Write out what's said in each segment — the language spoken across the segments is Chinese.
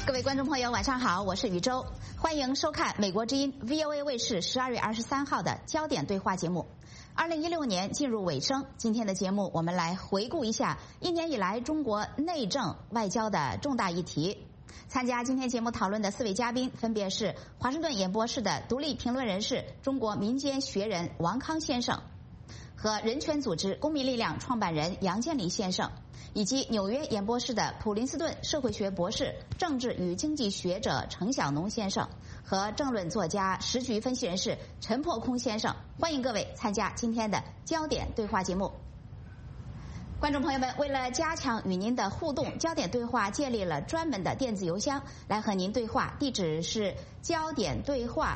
各位观众朋友，晚上好，我是宇宙，欢迎收看美国之音 VOA 卫视12月23号的焦点对话节目。2016年进入尾声，今天的节目我们来回顾一下一年以来中国内政外交的重大议题。参加今天节目讨论的4位嘉宾分别是华盛顿演播室的独立评论人士、中国民间学人王康先生，和人权组织公民力量创办人杨建礼先生，以及纽约演播室的普林斯顿社会学博士、政治与经济学者程晓农先生和政论作家、时局分析人士陈破空先生。欢迎各位参加今天的焦点对话节目。观众朋友们，为了加强与您的互动，焦点对话建立了专门的电子邮箱来和您对话，地址是焦点对话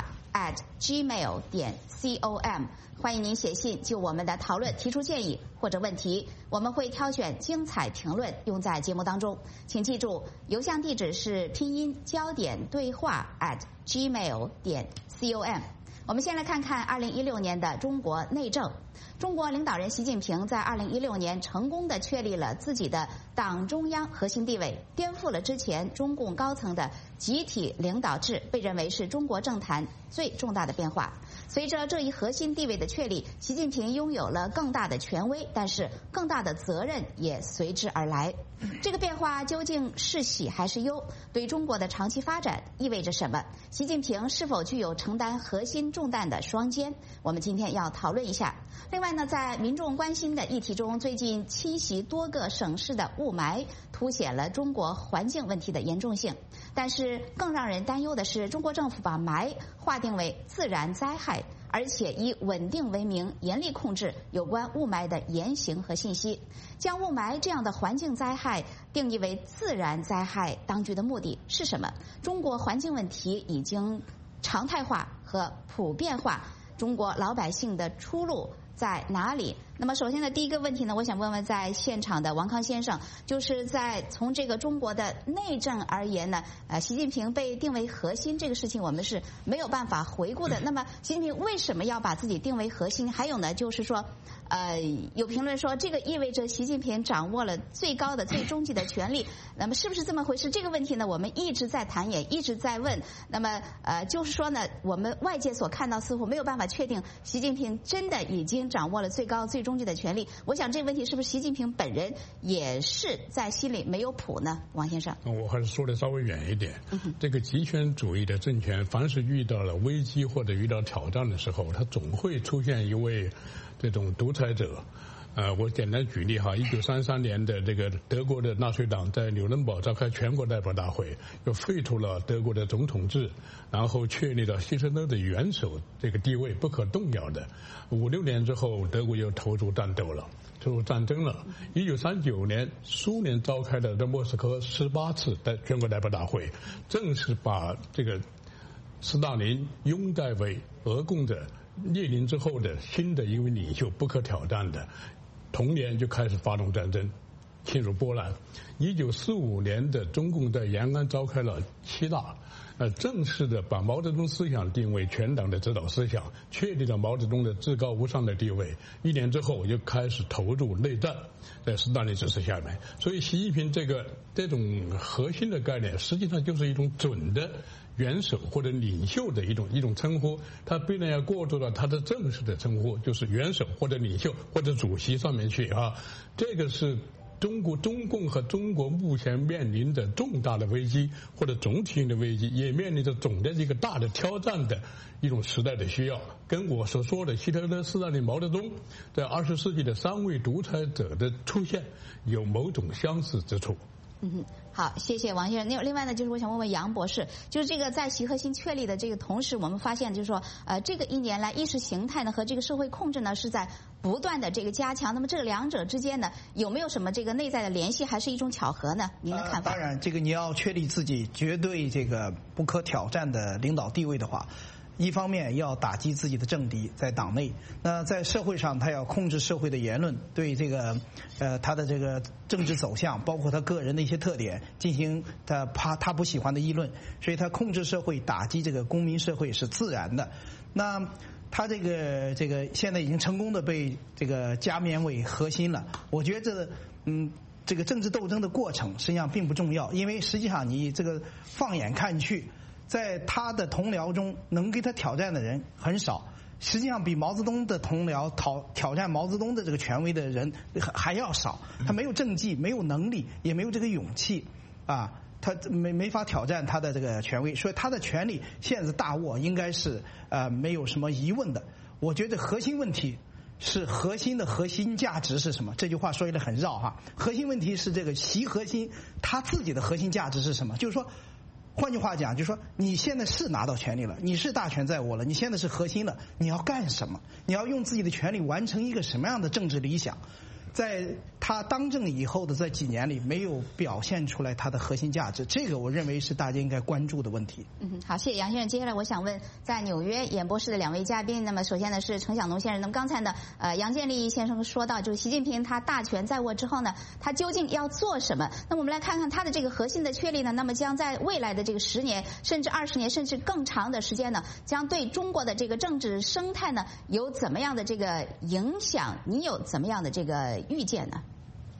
@gmail.com， 欢迎您写信就我们的讨论提出建议或者问题，我们会挑选精彩评论用在节目当中。请记住，邮箱地址是拼音焦点对话@gmail.com。我们先来看看2016年的中国内政。中国领导人习近平在2016年成功地确立了自己的党中央核心地位，颠覆了之前中共高层的集体领导制，被认为是中国政坛最重大的变化。随着这一核心地位的确立，习近平拥有了更大的权威，但是更大的责任也随之而来。这个变化究竟是喜还是忧？对中国的长期发展意味着什么？习近平是否具有承担核心重担的双肩？我们今天要讨论一下。另外呢，在民众关心的议题中，最近侵袭多个省市的雾霾凸显了中国环境问题的严重性。但是更让人担忧的是，中国政府把霾划定为自然灾害，而且以稳定为名，严厉控制有关雾霾的言行和信息。将雾霾这样的环境灾害定义为自然灾害，当局的目的是什么？中国环境问题已经常态化和普遍化，中国老百姓的出路在哪里？那么首先的第一个问题呢，我想问问在现场的王康先生，就是在从这个中国的内政而言呢，习近平被定为核心这个事情我们是没有办法回顾的。那么习近平为什么要把自己定为核心？还有呢，就是说有评论说这个意味着习近平掌握了最高的最终极的权力，那么是不是这么回事？这个问题呢我们一直在谈，也一直在问。那么就是说呢，我们外界所看到似乎没有办法确定习近平真的已经掌握了最高最终极的权利。我想这个问题是不是习近平本人也是在心里没有谱呢？王先生， 我还是说的稍微远一点。这个极权主义的政权，凡是遇到了危机或者遇到挑战的时候，它总会出现一位这种独裁者。我简单举例哈，1933年的这个德国的纳粹党在纽伦堡召开全国代表大会，又废除了德国的总统制，然后确立了希特勒的元首这个地位不可动摇的。5、6年之后，德国又投入战争了。1939年，苏联召开的在莫斯科18次的全国代表大会，正式把这个斯大林拥戴为俄共的列宁之后的新的一位领袖，不可挑战的。同年就开始发动战争，侵入波兰。1945年的中共在延安召开了7大，正式的把毛泽东思想定为全党的指导思想，确立了毛泽东的至高无上的地位。1年之后又开始投入内战，在斯大林指示下面。所以习近平这种核心的概念，实际上就是一种准的元首或者领袖的一种称呼，他必然要过渡到他的正式的称呼，就是元首或者领袖或者主席上面去啊。这个是中共和中国目前面临的重大的危机或者总体性的危机，也面临着总的一个大的挑战的一种时代的需要，跟我所说的希特勒、斯大林、毛泽东在20世纪的3位独裁者的出现有某种相似之处。 好，谢谢王先生。另外呢，就是我想问问杨博士，就是这个在习核心确立的这个同时，我们发现就是说，这个1年来意识形态呢和这个社会控制呢是在不断的这个加强。那么这两者之间呢，有没有什么这个内在的联系，还是一种巧合呢？您的看法？ 当然，这个你要确立自己绝对这个不可挑战的领导地位的话，一方面要打击自己的政敌，在党内；那在社会上，他要控制社会的言论，对这个他的这个政治走向，包括他个人的一些特点，进行他不喜欢的议论。所以他控制社会、打击这个公民社会是自然的。那他这个现在已经成功的被这个加冕为核心了。我觉得这个政治斗争的过程实际上并不重要，因为实际上你这个放眼看去，在他的同僚中能给他挑战的人很少。实际上比毛泽东的同僚挑战毛泽东的这个权威的人还要少，他没有政绩，没有能力，也没有这个勇气啊，他没法挑战他的这个权威，所以他的权力现在大握应该是没有什么疑问的。我觉得核心问题是核心价值是什么？这句话说的很绕哈。核心问题是这个习核心他自己的核心价值是什么？就是说。换句话讲，就是说你现在是拿到权力了，你是大权在握了，你现在是核心了，你要干什么？你要用自己的权力完成一个什么样的政治理想？在他当政以后的这几年里，没有表现出来他的核心价值，这个我认为是大家应该关注的问题。 好，谢谢杨先生。接下来我想问，在纽约演播室的两位嘉宾，那么首先呢是程晓农先生。那么刚才呢，杨建立先生说到，就是习近平他大权在握之后呢，他究竟要做什么？那么我们来看看他的这个核心的确立呢，那么将在未来的这个10年，甚至20年，甚至更长的时间呢，将对中国的这个政治生态呢有怎么样的这个影响？你有怎么样的这个预见呢？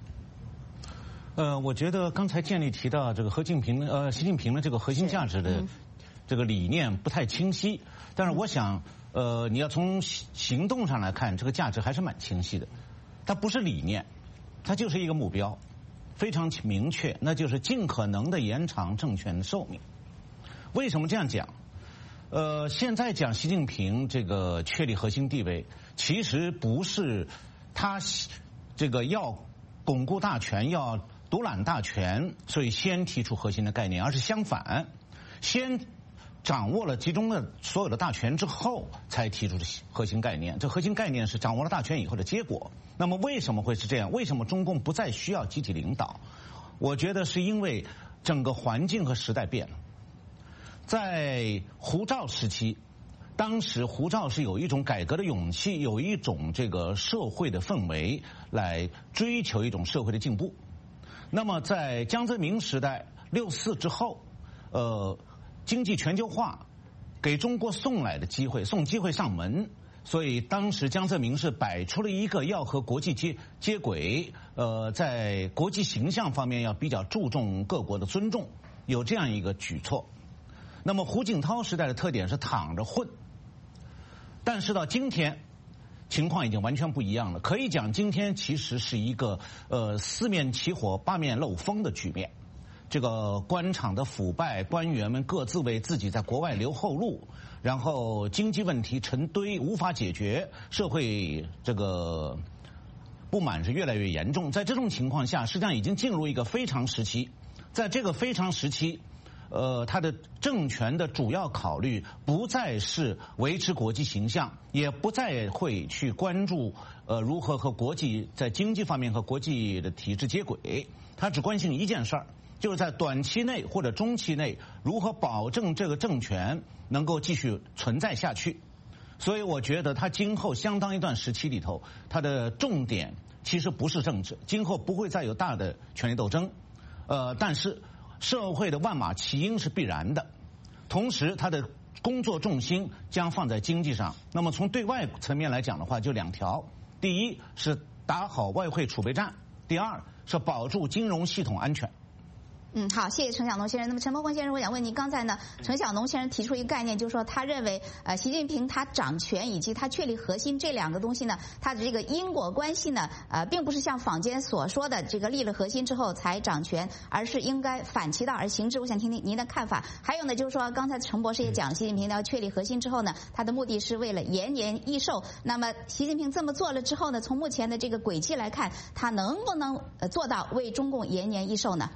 我觉得刚才建立提到这个习近平的这个核心价值的这个理念不太清晰，但是我想，你要从行动上来看，这个价值还是蛮清晰的。它不是理念，它就是一个目标，非常明确，那就是尽可能的延长政权的寿命。为什么这样讲？现在讲习近平这个确立核心地位，其实不是他这个要巩固大权，要独揽大权，所以先提出核心的概念，而是相反，先掌握了集中了所有的大权之后，才提出核心概念。这核心概念是掌握了大权以后的结果。那么为什么会是这样？为什么中共不再需要集体领导？我觉得是因为整个环境和时代变了。在胡赵时期，当时胡赵是有一种改革的勇气，有一种这个社会的氛围来追求一种社会的进步。那么在江泽民时代64之后，经济全球化给中国送机会上门，所以当时江泽民是摆出了一个要和国际接轨，在国际形象方面要比较注重各国的尊重，有这样一个举措。那么胡锦涛时代的特点是躺着混，但是到今天情况已经完全不一样了，可以讲今天其实是一个四面起火八面漏风的局面。这个官场的腐败，官员们各自为自己在国外留后路，然后经济问题成堆无法解决，社会这个不满是越来越严重。在这种情况下，实际上已经进入一个非常时期。在这个非常时期，他的政权的主要考虑不再是维持国际形象，也不再会去关注如何和国际在经济方面和国际的体制接轨，他只关心一件事儿，就是在短期内或者中期内如何保证这个政权能够继续存在下去。所以我觉得他今后相当一段时期里头，他的重点其实不是政治，今后不会再有大的权力斗争，但是社会的万马齐喑是必然的，同时他的工作重心将放在经济上。那么从对外层面来讲的话，就2条：第一是打好外汇储备战，第二是保住金融系统安全。 好，谢谢程晓农先生。那么陈伯宏先生，我想问您，刚才呢，程晓农先生提出一个概念，就是说他认为，习近平他掌权以及他确立核心这2个东西呢，他的这个因果关系呢，并不是像坊间所说的这个立了核心之后才掌权，而是应该反其道而行之。我想听听您的看法。还有呢，就是说刚才程博士也讲，习近平要确立核心之后呢，他的目的是为了延年益寿。那么习近平这么做了之后呢，从目前的这个轨迹来看，他能不能做到为中共延年益寿呢？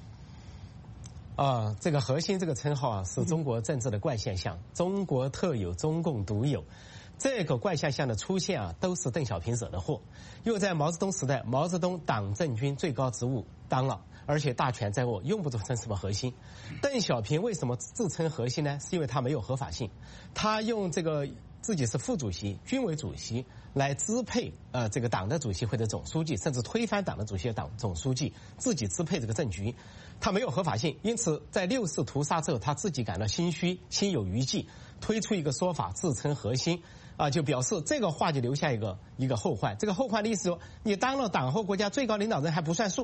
这个核心这个称号啊，是中国政治的怪现象，中国特有，中共独有。这个怪现象的出现啊，都是邓小平惹的祸。因为在毛泽东时代，毛泽东党政军最高职务当了，而且大权在握，用不着称什么核心。邓小平为什么自称核心呢？是因为他没有合法性，他用这个自己是副主席、军委主席来支配这个党的主席或者总书记，甚至推翻党的主席、党总书记，自己支配这个政局，他没有合法性。因此，在64屠杀之后，他自己感到心虚，心有余悸，推出一个说法，自称核心。就表示这个话就留下一个后患。这个后患的意思说，你当了党和国家最高领导人还不算数，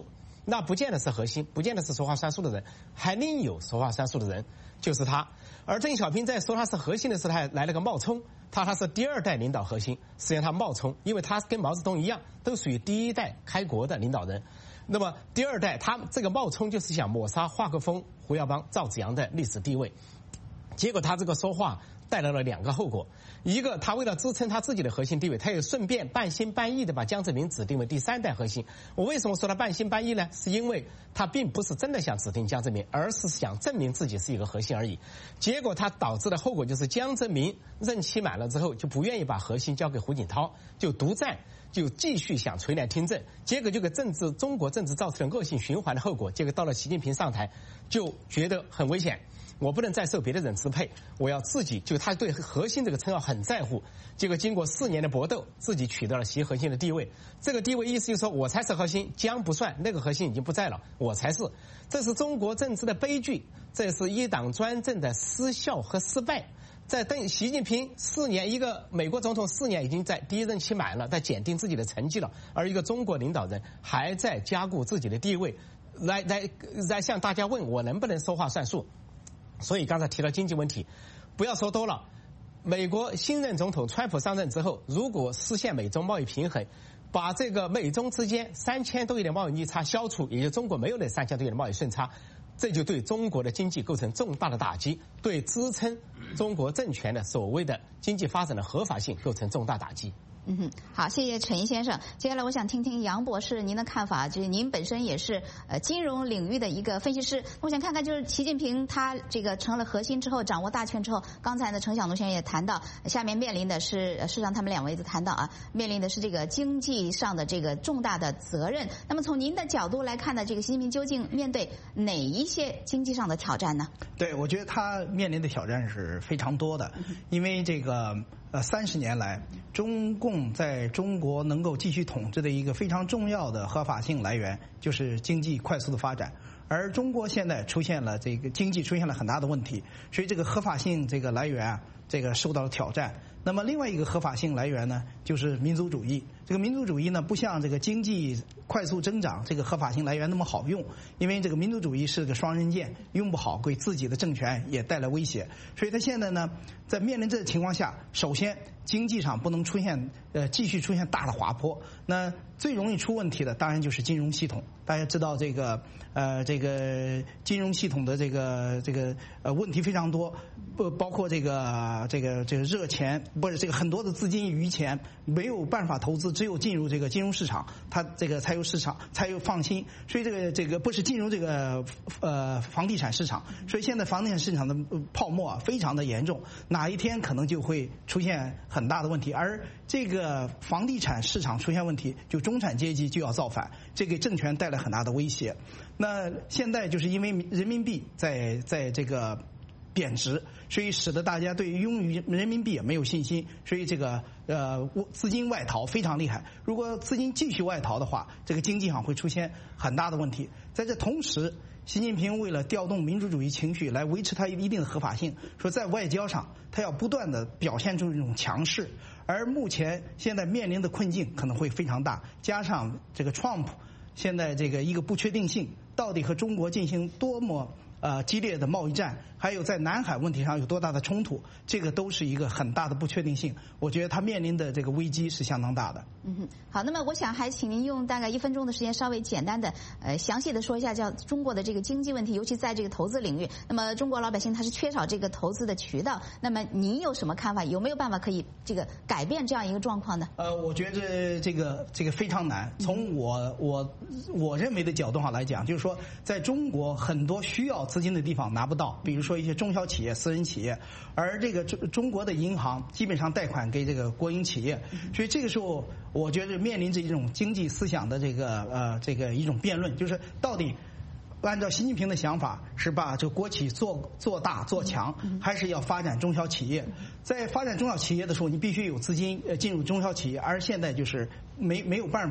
那不见得是核心，不见得是说话算数的人，还另有说话算数的人，就是他。而邓小平在说他是核心的时候，他还来了个冒充，他是第2代领导核心，实际上他冒充，因为他跟毛泽东一样，都属于第1代开国的领导人。那么第2代，他这个冒充就是想抹杀华国锋、胡耀邦、赵紫阳的历史地位。结果他这个说话带来了2个后果，一个他为了支撑他自己的核心地位，他也顺便半心半意的把江泽民指定为第3代核心。我为什么说他半心半意呢？是因为他并不是真的想指定江泽民，而是想证明自己是一个核心而已。结果他导致的后果就是江泽民任期满了之后就不愿意把核心交给胡锦涛，就独占，就继续想垂帘听政，结果就给中国政治造成了恶性循环的后果。结果到了习近平上台，就觉得很危险，我不能再受别的人支配，我要自己，就他对核心这个称号很在乎。结果经过4年的搏斗，自己取得了习核心的地位。这个地位意思就是说我才是核心，江不算，那个核心已经不在了，我才是。这是中国政治的悲剧，这是一党专政的失效和失败。在习近平4年，一个美国总统4年已经在第1任期满了，在检定自己的成绩了，而一个中国领导人还在加固自己的地位，来向大家问我能不能说话算数。所以刚才提到经济问题，不要说多了。美国新任总统川普上任之后，如果实现美中贸易平衡，把这个美中之间3000多亿的贸易逆差消除，也就中国没有那3000多亿的贸易顺差，这就对中国的经济构成重大的打击，对支撑中国政权的所谓的经济发展的合法性构成重大打击。 好，谢谢陈毅先生。接下来我想听听杨博士您的看法，就是您本身也是金融领域的一个分析师，我想看看就是习近平他这个成了核心之后，掌握大权之后，刚才呢程晓农先生也谈到，下面面临的是，事实上他们2位都谈到啊，面临的是这个经济上的这个重大的责任。那么从您的角度来看呢，这个习近平究竟面对哪一些经济上的挑战呢？ 对，我觉得他面临的挑战是非常多的，因为这个30年来，中共在中国能够继续统治的一个非常重要的合法性来源就是经济快速的发展，而中国现在出现了这个经济出现了很大的问题，所以这个合法性这个来源啊，这个受到了挑战。那么另外一个合法性来源呢，就是民族主义。这个民族主义呢，不像这个经济快速增长这个合法性来源那么好用，因为这个民族主义是个双刃剑，用不好给自己的政权也带来威胁。所以他现在呢，在面临这个情况下，首先经济上不能出现继续出现大的滑坡。那最容易出问题的当然就是金融系统。大家知道这个金融系统的这个问题非常多，包括这个热钱，不是这个很多的资金余钱没有办法投资，只有进入这个金融市场，它这个才有市场，才有放心。所以这个不是进入这个房地产市场，所以现在房地产市场的泡沫啊非常的严重，哪一天可能就会出现很大的问题。而这个房地产市场出现问题，就中产阶级就要造反，这给政权带来很大的威胁。那现在就是因为人民币在这个贬值，所以使得大家对用于人民币也没有信心，所以这个资金外逃非常厉害。如果资金继续外逃的话，这个经济上会出现很大的问题。在这同时，习近平为了调动民主主义情绪来维持他一定的合法性，说在外交上他要不断的表现出这种强势，而目前现在面临的困境可能会非常大，加上这个 Trump 现在这个一个不确定性，到底和中国进行多么激烈的贸易战，还有在南海问题上有多大的冲突，这个都是一个很大的不确定性。我觉得他面临的这个危机是相当大的。 好，那么我想还请您用大概1分钟的时间，稍微简单的详细的说一下，叫中国的这个经济问题，尤其在这个投资领域。那么中国老百姓他是缺少这个投资的渠道，那么您有什么看法？有没有办法可以这个改变这样一个状况呢？ 我觉得这个非常难。从我认为的角度上来讲，就是说在中国很多需要资金的地方拿不到，比如说一些中小企业、私人企业，而这个中国的银行基本上贷款给这个国营企业，所以这个时候我觉得面临着一种经济思想的这个一种辩论，就是到底按照习近平的想法是把这个国企做大做强，还是要发展中小企业？在发展中小企业的时候，你必须有资金进入中小企业，而现在就是没有办法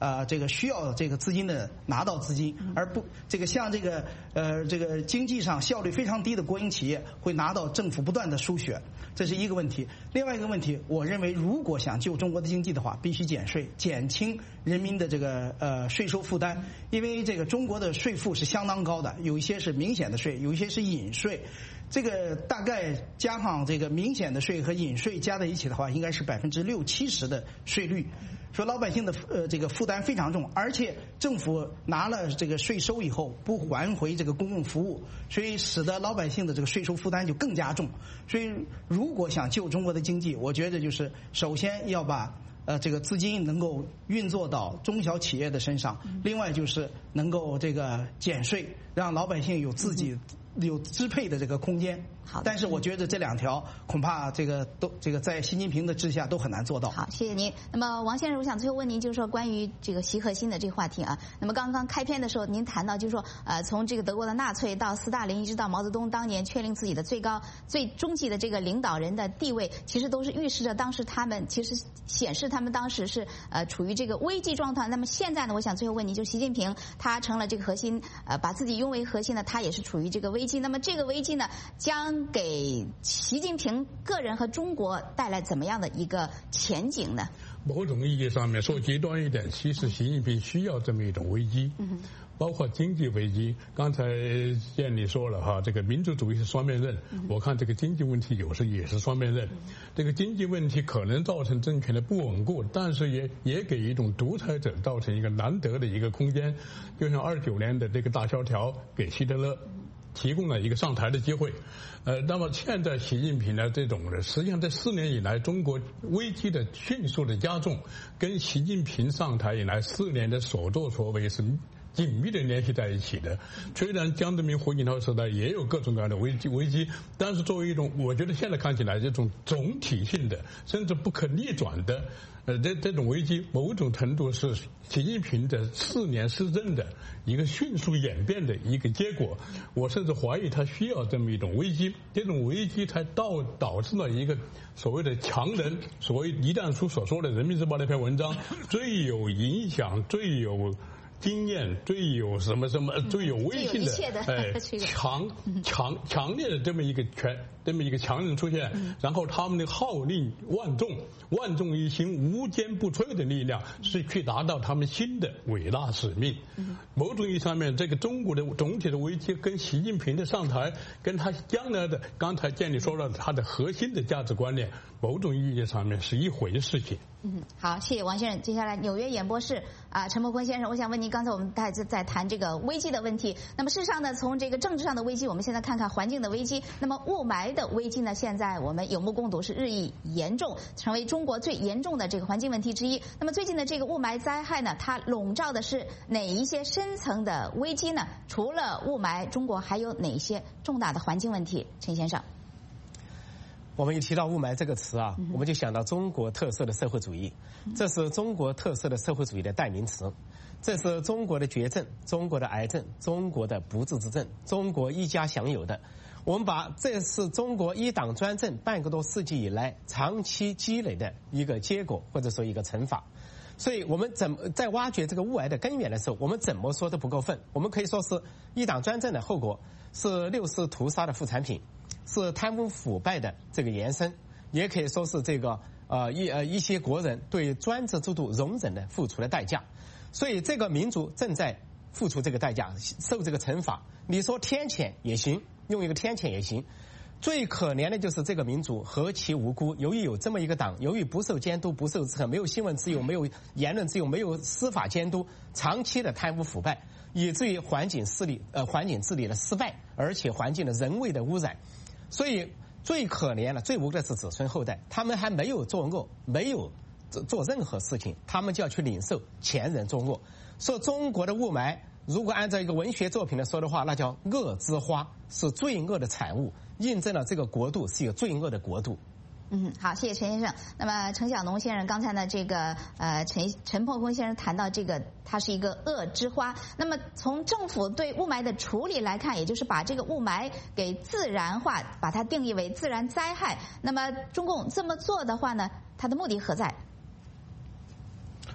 这个需要这个资金的拿到资金，而不这个像这个经济上效率非常低的国营企业会拿到政府不断的输血，这是一个问题。另外一个问题，我认为如果想救中国的经济的话，必须减税，减轻人民的这个税收负担，因为这个中国的税负是相当高的，有一些是明显的税，有一些是隐税。这个大概加上这个明显的税和隐税加在一起的话，应该是60%-70%的税率。说老百姓的这个负担非常重，而且政府拿了这个税收以后不还回这个公共服务，所以使得老百姓的这个税收负担就更加重。所以如果想救中国的经济，我觉得就是首先要把这个资金能够运作到中小企业的身上，另外就是能够这个减税，让老百姓有自己有支配的这个空间。 好， 但是我觉得这两条恐怕这个在习近平的治下都很难做到。 好，谢谢您。那么王先生，我想最后问您，就是说关于这个习核心的这个话题啊。那么刚刚开篇的时候，您谈到就是说，从这个德国的纳粹到斯大林，一直到毛泽东当年确定自己的最终极的这个领导人的地位，其实都是预示着当时他们其实显示他们当时是处于这个危机状态。那么现在呢，我想最后问您，就习近平他成了这个核心，把自己拥为核心呢，他也是处于这个危机。那么这个危机呢，将给习近平个人和中国带来怎么样的一个前景呢？ 某种意义上面说极端一点，其实习近平需要这么一种危机，包括经济危机。刚才建立说了哈，这个民族主义是双面刃，我看这个经济问题有时也是双面刃。这个经济问题可能造成政权的不稳固，但是也给一种独裁者造成一个难得的一个空间。就像29年的这个大萧条给希特勒提供了一个上台的机会，那么现在习近平呢，这种的实际上这4年以来，中国危机的迅速的加重，跟习近平上台以来4年的所作所为是紧密的联系在一起的。虽然江泽民、胡锦涛时代也有各种各样的危机，但是作为一种，我觉得现在看起来这种总体性的，甚至不可逆转的，这种危机，某种程度是习近平的4年施政的一个迅速演变的一个结果。我甚至怀疑他需要这么一种危机，这种危机才导致了一个所谓的强人，所谓一旦书所说的《人民日报》那篇文章，最有影响、最有经验、最有什么最有威信的强烈的这么一个强人出现，然后他们的号令万众一心、无坚不摧的力量，是去达到他们新的伟大使命。某种意义上面，这个中国的总体的危机跟习近平的上台，跟他将来的刚才建立说到的他的核心的价值观念，某种意义上面是一回事情。 好，谢谢王先生。接下来纽约演播室陈伯坤先生，我想问您，刚才我们在谈这个危机的问题。那么事实上呢，从这个政治上的危机，我们现在看看环境的危机。那么雾霾的危机呢，现在我们有目共睹，是日益严重，成为中国最严重的这个环境问题之一。那么最近的这个雾霾灾害呢，它笼罩的是哪一些深层的危机呢？除了雾霾，中国还有哪些重大的环境问题？陈先生。 我们一提到雾霾这个词啊，我们就想到中国特色的社会主义，这是中国特色的社会主义的代名词，这是中国的绝症、中国的癌症、中国的不治之症、中国一家享有的。我们把这是中国一党专政半个多世纪以来长期积累的一个结果，或者说一个惩罚。所以我们在挖掘这个雾霾的根源的时候，我们怎么说都不够分。我们可以说是一党专政的后果，是六四屠杀的副产品，是贪污腐败的这个延伸，也可以说是这个一些国人对专制制度容忍的付出的代价。所以这个民族正在付出这个代价，受这个惩罚。你说天谴也行，用一个天谴也行。最可怜的就是这个民族何其无辜，由于有这么一个党，由于不受监督、不受制衡，没有新闻自由、没有言论自由、没有司法监督，长期的贪污腐败，以至于环境治理的失败，而且环境的人为的污染。所以最可怜的、最无辜的是子孙后代，他们还没有做恶，没有做任何事情，他们就要去领受前人作恶。说中国的雾霾，如果按照一个文学作品来说的话，那叫恶之花，是罪恶的产物，印证了这个国度是一个罪恶的国度。 好，谢谢陈先生。那么陈晓农先生刚才呢，这个陈伯坤先生谈到这个，它是一个恶之花。那么从政府对雾霾的处理来看，也就是把这个雾霾给自然化，把它定义为自然灾害。那么中共这么做的话呢，它的目的何在？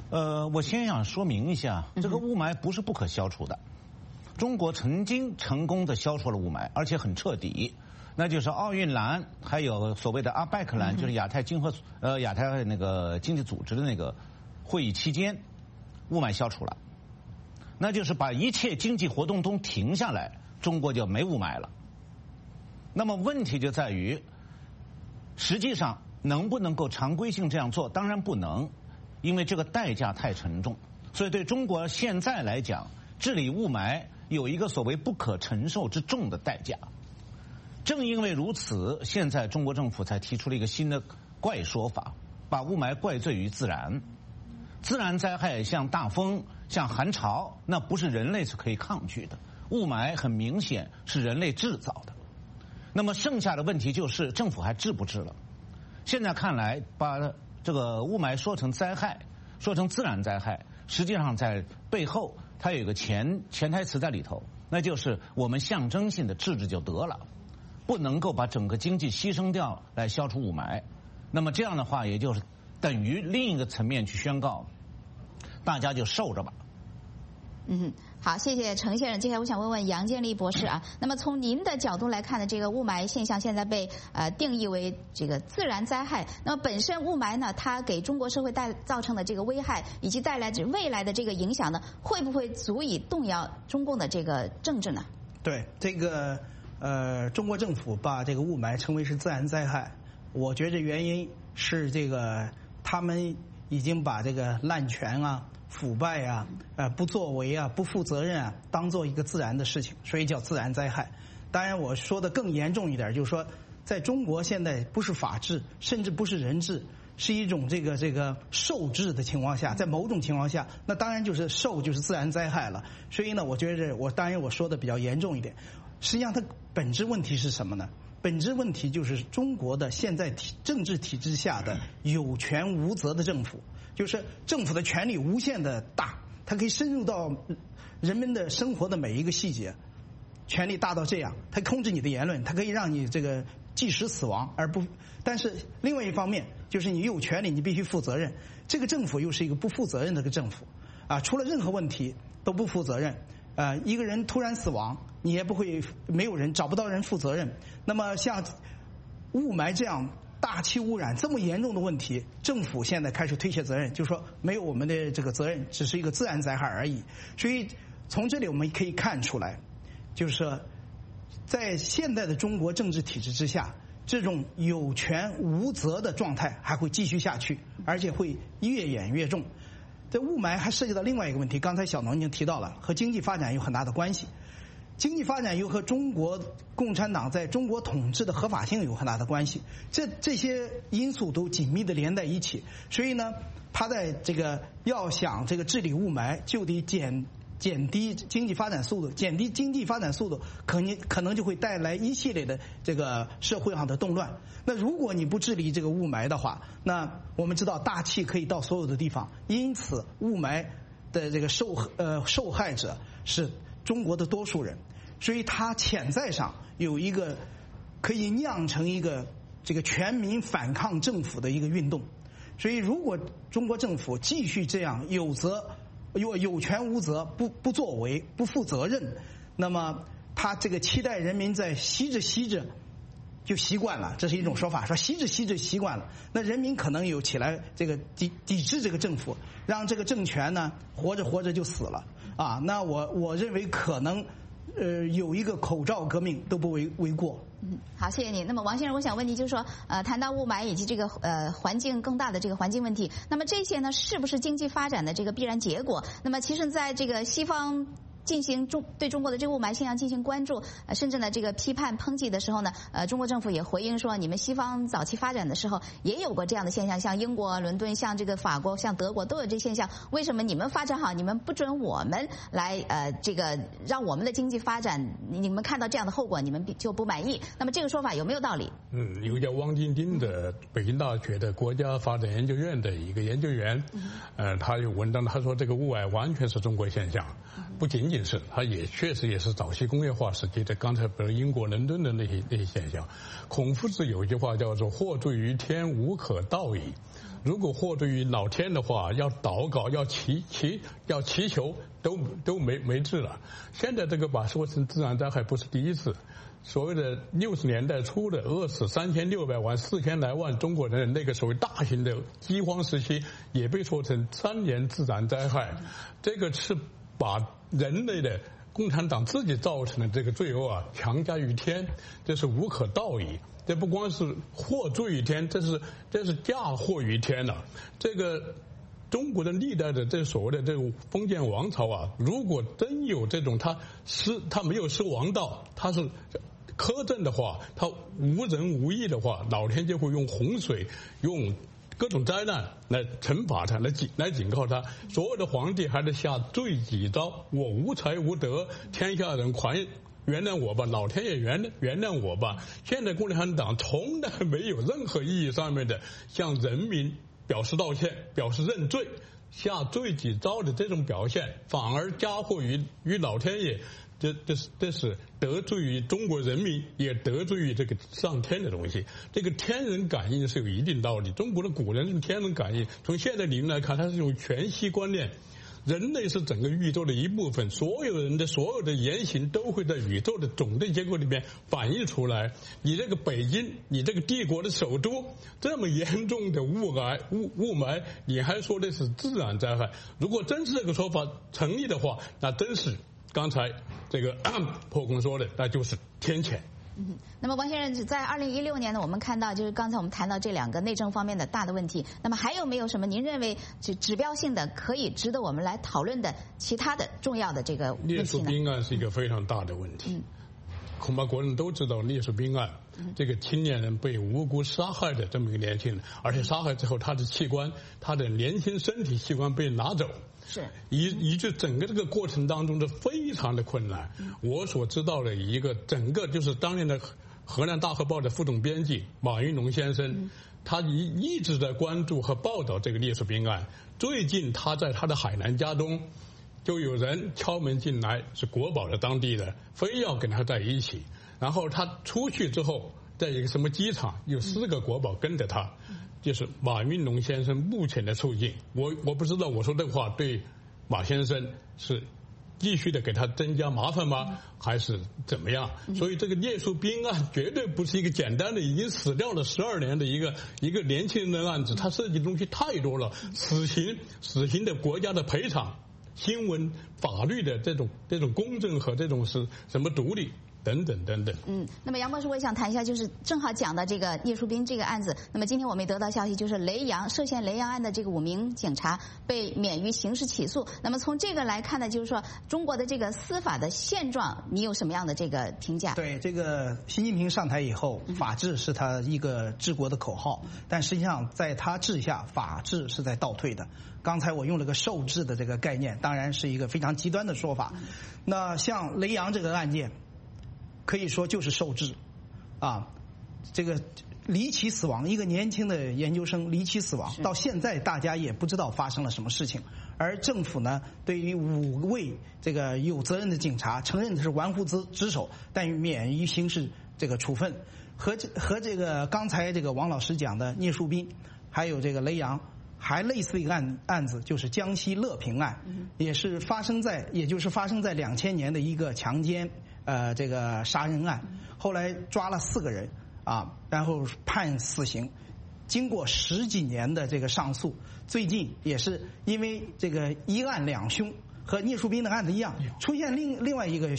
我先想说明一下，这个雾霾不是不可消除的。中国曾经成功的消除了雾霾，而且很彻底。那就是奥运蓝，还有所谓的阿贝克蓝，就是亚太那个经济组织的那个会议期间，雾霾消除了。那就是把一切经济活动都停下来，中国就没雾霾了。那么问题就在于，实际上能不能够常规性这样做？当然不能，因为这个代价太沉重。所以对中国现在来讲，治理雾霾有一个所谓不可承受之重的代价。正因为如此，现在中国政府才提出了一个新的怪说法，把雾霾怪罪于自然。自然灾害像大风、像寒潮，那不是人类是可以抗拒的。雾霾很明显是人类制造的。那么剩下的问题就是政府还治不治了？现在看来，把这个雾霾说成灾害，说成自然灾害，实际上在背后它有一个潜台词在里头，那就是我们象征性的治治就得了。不能够把整个经济牺牲掉来消除雾霾，那么这样的话，也就是等于另一个层面去宣告，大家就受着吧。 好，谢谢程先生。接下来我想问问杨建立博士啊，那么从您的角度来看呢，这个雾霾现象现在被定义为这个自然灾害。那么本身雾霾呢，它给中国社会造成的这个危害，以及带来未来的这个影响呢，会不会足以动摇中共的这个政治呢？ 对这个。中国政府把这个雾霾称为是自然灾害，我觉得原因是这个他们已经把这个滥权啊、腐败啊、不作为啊、不负责任啊，当做一个自然的事情，所以叫自然灾害。当然，我说的更严重一点，就是说，在中国现在不是法治，甚至不是人治，是一种这个兽治的情况下，在某种情况下，那当然就是兽就是自然灾害了。所以呢，我觉得当然我说的比较严重一点。实际上，它本质问题是什么呢？本质问题就是中国的现在政治体制下的有权无责的政府，就是政府的权力无限的大，它可以深入到人们的生活的每一个细节，权力大到这样，它控制你的言论，它可以让你这个即时死亡，但是另外一方面就是你有权利，你必须负责任。这个政府又是一个不负责任的个政府啊，出了任何问题都不负责任。一个人突然死亡，你也不会没有人找不到人负责任。那么像雾霾这样大气污染这么严重的问题，政府现在开始推卸责任，就是说没有我们的这个责任，只是一个自然灾害而已。所以从这里我们可以看出来，就是说在现在的中国政治体制之下，这种有权无责的状态还会继续下去，而且会越演越重。这雾霾还涉及到另外一个问题，刚才小农已经提到了，和经济发展有很大的关系。经济发展又和中国共产党在中国统治的合法性有很大的关系，这些因素都紧密的连在一起。所以呢，他在这个要想这个治理雾霾，就得减低经济发展速度，减低经济发展速度，可能就会带来一系列的这个社会上的动乱。那如果你不治理这个雾霾的话，那我们知道大气可以到所有的地方，因此雾霾的这个受害者是中国的多数人，所以它潜在上有一个可以酿成一个这个全民反抗政府的一个运动。所以如果中国政府继续这样有权无责，不作为，不负责任，那么他这个期待人民在吸着就习惯了，这是一种说法，说吸着习惯了，那人民可能有起来这个抵制这个政府，让这个政权呢活着就死了啊。那我认为可能有一个口罩革命都不为过。 好，谢谢你。那么王先生，我想问你，就是说，谈到雾霾以及这个环境更大的这个环境问题，那么这些呢，是不是经济发展的这个必然结果？那么其实在这个西方进行对中国的这个雾霾现象进行关注，甚至呢这个批判抨击的时候呢，中国政府也回应说，你们西方早期发展的时候也有过这样的现象，像英国伦敦、像这个法国、像德国都有这现象，为什么你们发展好，你们不准我们来这个让我们的经济发展，你们看到这样的后果，你们就不满意？那么这个说法有没有道理？ 有个叫汪晶晶的北京大学的国家发展研究院的一个研究员，他有文章，他说这个雾霾完全是中国现象。 不仅仅是，它也确实也是早期工业化时期的。刚才比如英国伦敦的那些现象，孔夫子有一句话叫做"祸罪于天，无可道矣"。如果祸罪于老天的话，要祷告，要祈求，都没治了。现在这个把说成自然灾害不是第一次。所谓的60年代初的饿死3600万、4000来万中国人那个所谓大型的饥荒时期，也被说成3年自然灾害。这个是把人类的共产党自己造成的这个罪恶啊强加于天，这是无可道矣。这不光是祸罪于天，这是嫁祸于天了。这个中国的历代的这所谓的这种封建王朝啊，如果真有这种他没有失王道，他是苛政的话，他无仁无义的话，老天就会用洪水，用各种灾难来惩罚他，来警告他。所有的皇帝还得下罪己诏：我无才无德，天下人快原谅我吧，老天爷原谅我吧。现在共产党从来没有任何意义上面的向人民表示道歉、表示认罪、下罪己诏的这种表现，反而加祸于老天爷。这是得罪于中国人民，也得罪于这个上天的东西。这个天人感应是有一定道理。中国的古人用天人感应，从现在理论来看，它是用全息观念。人类是整个宇宙的一部分，所有人的所有的言行都会在宇宙的总的结构里面反映出来。你这个北京，你这个帝国的首都，这么严重的雾霾，你还说的是自然灾害？如果真是这个说法成立的话，那真是刚才这个破空说的，那就是天谴。 那么王先生，在2016年呢，我们看到就是刚才我们谈到这2个内政方面的大的问题，那么还有没有什么您认为指标性的可以值得我们来讨论的其他的重要的这个问题呢？ 聂树斌案是一个非常大的问题。恐怕国人都知道聂树斌案，这个青年人被无辜杀害的这么一个年轻人，而且杀害之后他的器官，他的年轻身体器官被拿走， 是以致整个这个过程当中是非常的困难。我所知道的一个整个就是当年的河南大河报的副总编辑马云龙先生，他一直在关注和报道这个聂树斌案。最近他在他的海南家中，就有人敲门进来，是国保的当地的，非要跟他在一起。然后他出去之后，在一个什么机场，有4个国保跟着他。就是马云龙先生目前的处境，我不知道我说这话对马先生是继续的给他增加麻烦吗，还是怎么样？所以这个聂树斌案绝对不是一个简单的已经死掉了12年的一个年轻人的案子，它涉及的东西太多了，死刑的国家的赔偿，新闻法律的这种公正和这种是什么独立等等等等。 那么杨博士，我也想谈一下，就是正好讲到这个聂树斌这个案子。那么今天我们也得到消息，就是涉嫌雷洋案的这个5名警察被免于刑事起诉。那么从这个来看呢，就是说中国的这个司法的现状，你有什么样的这个评价？ 对，这个习近平上台以后，法治是他一个治国的口号，但实际上在他治下，法治是在倒退的。刚才我用了个受制的这个概念，当然是一个非常极端的说法。那像雷洋这个案件，可以说就是受制，这个离奇死亡，一个年轻的研究生离奇死亡，到现在大家也不知道发生了什么事情。而政府呢，对于5位这个有责任的警察，承认的是玩忽职守，但免于刑事这个处分。和这个刚才这个王老师讲的聂树斌，还有这个雷洋，还类似一个案子，就是江西乐平案，也就是发生在2000年的一个强奸这个杀人案，后来抓了4个人然后判死刑。经过10几年的这个上诉，最近也是因为这个一案两凶，和聂树斌的案子一样，出现另外一个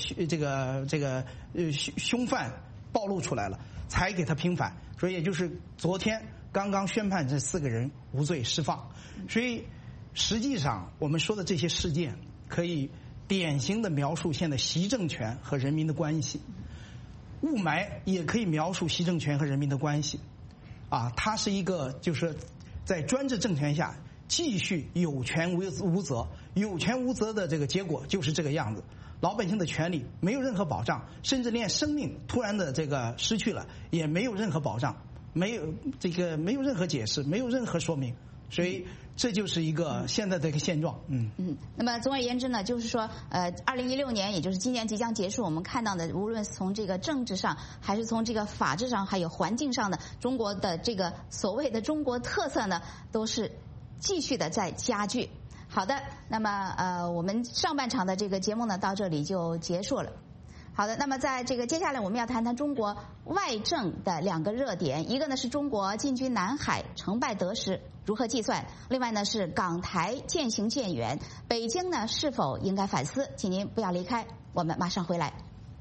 凶犯暴露出来了，才给他平反。所以也就是昨天刚刚宣判这4个人无罪释放。所以实际上我们说的这些事件，可以典型的描述现在习政权和人民的关系。雾霾也可以描述习政权和人民的关系。它是一个就是在专制政权下继续有权无责，有权无责的这个结果就是这个样子。老百姓的权利没有任何保障，甚至连生命突然的这个失去了也没有任何保障，没有任何解释，没有任何说明， 所以这就是一个现在的一个现状。 那么总而言之呢，就是说，2016年，也就是今年即将结束，我们看到的，无论是从这个政治上，还是从这个法治上，还有环境上的，中国的这个所谓的中国特色呢，都是继续的在加剧。好的，那么我们上半场的这个节目呢，到这里就结束了。好的，那么在这个接下来我们要谈谈中国外政的2个热点，一个呢是中国进军南海成败得失如何计算，另外呢是港台渐行渐远，北京呢是否应该反思？请您不要离开，我们马上回来。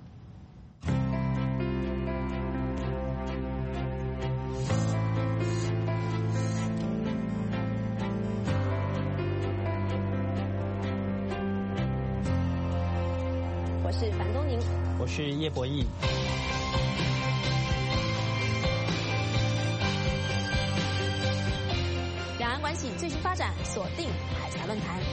我是樊东宁， 我是叶博弈。 两岸关系最新发展，锁定海峡论坛。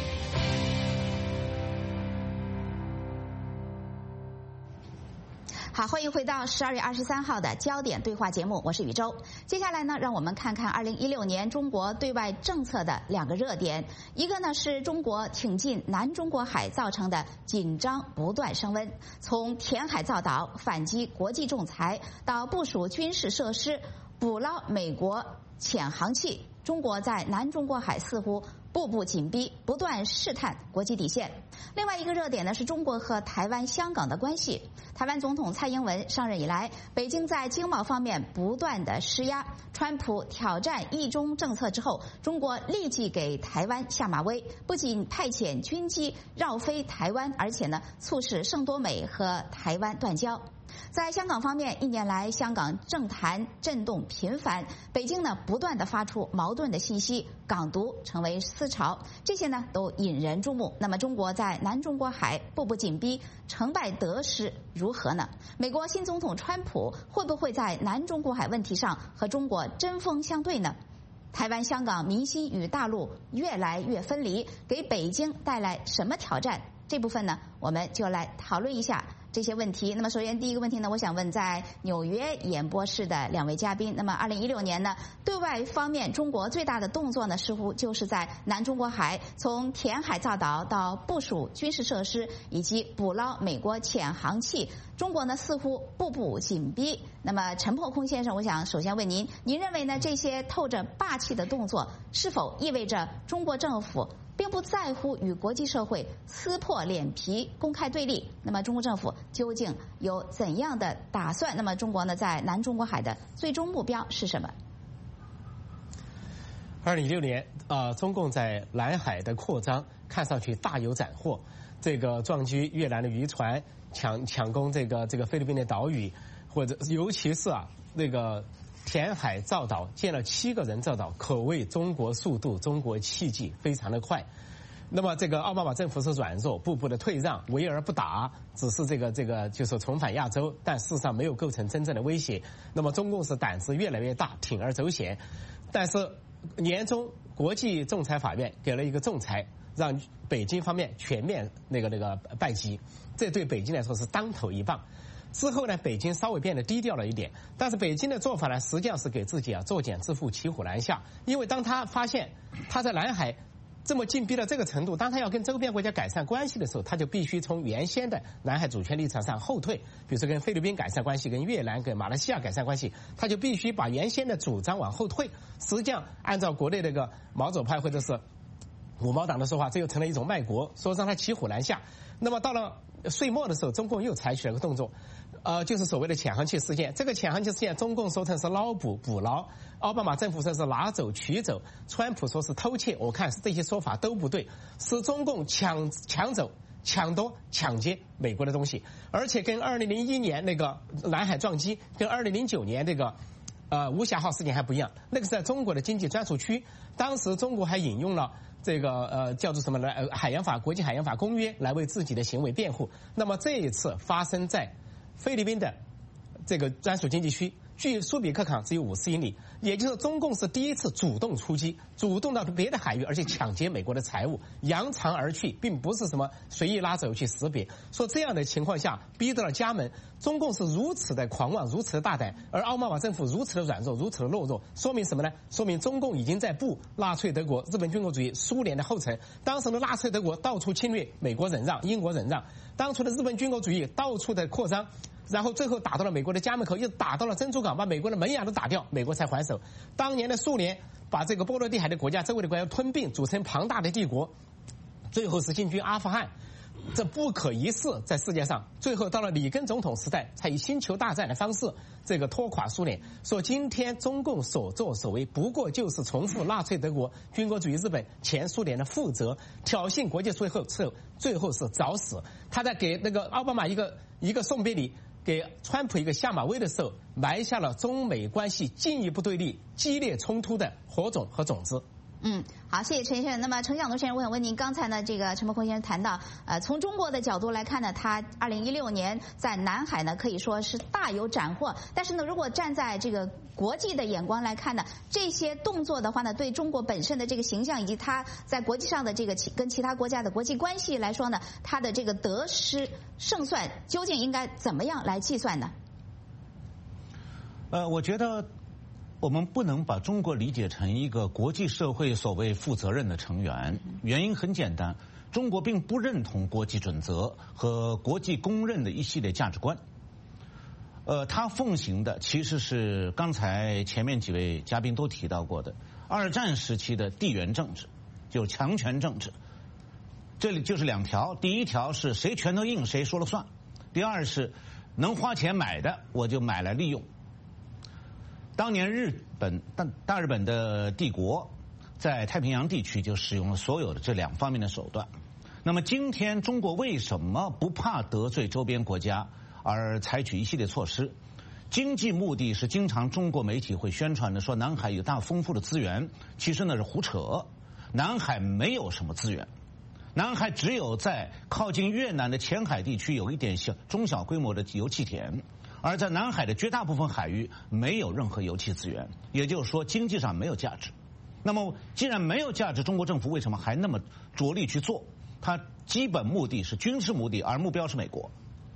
好，欢迎回到12月23号的焦点对话节目，我是宇宙。接下来呢，让我们看看2016年中国对外政策的2个热点，一个呢是中国挺进南中国海造成的紧张不断升温，从填海造岛、反击国际仲裁到部署军事设施、捕捞美国潜航器，中国在南中国海似乎步步紧逼，不断试探国际底线。另外一个热点呢是中国和台湾、香港的关系。台湾总统蔡英文上任以来，北京在经贸方面不断的施压，川普挑战一中政策之后，中国立即给台湾下马威，不仅派遣军机绕飞台湾，而且呢促使圣多美和台湾断交。在香港方面，1年来香港政坛震动频繁，北京呢不断的发出矛盾的信息，港独成为思潮，这些呢都引人注目。那么中国在南中国海步步紧逼，成败得失如何呢？美国新总统川普会不会在南中国海问题上和中国针锋相对呢？台湾、香港民心与大陆越来越分离，给北京带来什么挑战？这部分呢，我们就来讨论一下这些问题。那么首先第一个问题呢，我想问在纽约演播室的2位嘉宾。那么2016年呢，对外方面中国最大的动作呢，似乎就是在南中国海，从填海造岛到部署军事设施以及捕捞美国潜航器，中国呢似乎步步紧逼。那么陈破空先生，我想首先问您认为呢这些透着霸气的动作，是否意味着中国政府并不在乎与国际社会撕破脸皮、公开对立？那么中国政府究竟有怎样的打算？那么中国呢，在南中国海的最终目标是什么 ？2016年，中共在南海的扩张看上去大有斩获，这个撞击越南的渔船，抢攻这个菲律宾的岛屿，或者尤其是那个填海造岛，建了7个人造岛，可谓中国速度、中国奇迹，非常的快。那么这个奥巴马政府是软弱，步步的退让，围而不打，只是这个就是重返亚洲，但事实上没有构成真正的威胁。那么中共是胆子越来越大，铤而走险。但是年中国际仲裁法院给了一个仲裁，让北京方面全面那个败绩，这对北京来说是当头一棒。之后呢，北京稍微变得低调了一点，但是北京的做法呢，实际上是给自己作茧自缚、骑虎难下。因为当他发现他在南海这么紧逼到这个程度，当他要跟周边国家改善关系的时候，他就必须从原先的南海主权立场上后退，比如说跟菲律宾改善关系、跟越南、跟马来西亚改善关系，他就必须把原先的主张往后退。实际上，按照国内那个毛左派或者是五毛党的说法，这又成了一种卖国，说让他骑虎难下。那么到了岁末的时候，中共又采取了个动作，就是所谓的潜航器事件。这个潜航器事件，中共说成是捞捕、捕捞，奥巴马政府说是拿走、取走，川普说是偷窃。我看这些说法都不对，是中共抢走、抢夺、抢劫美国的东西，而且跟2001年那个南海撞击，跟2009年那个无暇号事件还不一样。那个是在中国的经济专属区，当时中国还引用了这个叫做什么呢？海洋法、国际海洋法公约来为自己的行为辩护。那么这一次发生在菲律宾的这个专属经济区， 距苏比克港只有50英里，也就是中共是第一次主动出击，主动到别的海域，而且抢劫美国的财物，扬长而去，并不是什么随意拉走去识别。说这样的情况下，逼到了家门，中共是如此的狂妄，如此的大胆，而奥巴马政府如此的软弱，如此的懦弱，说明什么呢？说明中共已经在步纳粹德国、日本军国主义、苏联的后尘。当时的纳粹德国到处侵略，美国忍让，英国忍让；当初的日本军国主义到处的扩张。然后最后打到了美国的家门口，又打到了珍珠港，把美国的门牙都打掉，美国才还手。当年的苏联把这个波罗的海的国家周围的国家吞并，组成庞大的帝国，最后是进军阿富汗，这不可一世在世界上。最后到了里根总统时代，才以星球大战的方式这个拖垮苏联。说今天中共所作所为，不过就是重复纳粹德国、军国主义日本、前苏联的覆辙，挑衅国际最后是找死。他在给那个奥巴马一个送别礼，给川普一个下马威的时候，埋下了中美关系进一步对立、激烈冲突的火种和种子。 好，谢谢陈先生。那么陈晓东先生，我想问您，刚才呢，这个陈伯空先生谈到，从中国的角度来看呢，他2016年在南海呢可以说是大有斩获。但是呢，如果站在这个国际的眼光来看呢，这些动作的话呢，对中国本身的这个形象以及他在国际上的这个跟其他国家的国际关系来说呢，他的这个得失胜算究竟应该怎么样来计算呢？ 我觉得我们不能把中国理解成一个国际社会所谓负责任的成员，原因很简单，中国并不认同国际准则和国际公认的一系列价值观。他奉行的其实是刚才前面几位嘉宾都提到过的二战时期的地缘政治，就强权政治。这里就是2条，第一条是谁拳头硬谁说了算，第二是能花钱买的我就买来利用。当年大日本的帝国在太平洋地区就使用了所有的这2方面的手段。那么今天中国为什么不怕得罪周边国家而采取一系列措施？经济目的是经常中国媒体会宣传的说南海有大丰富的资源，其实那是胡扯。南海没有什么资源，南海只有在靠近越南的前海地区有一点中小规模的油气田。而在南海的绝大部分海域没有任何油气资源，也就是说经济上没有价值。那么既然没有价值，中国政府为什么还那么着力去做？它基本目的是军事目的，而目标是美国。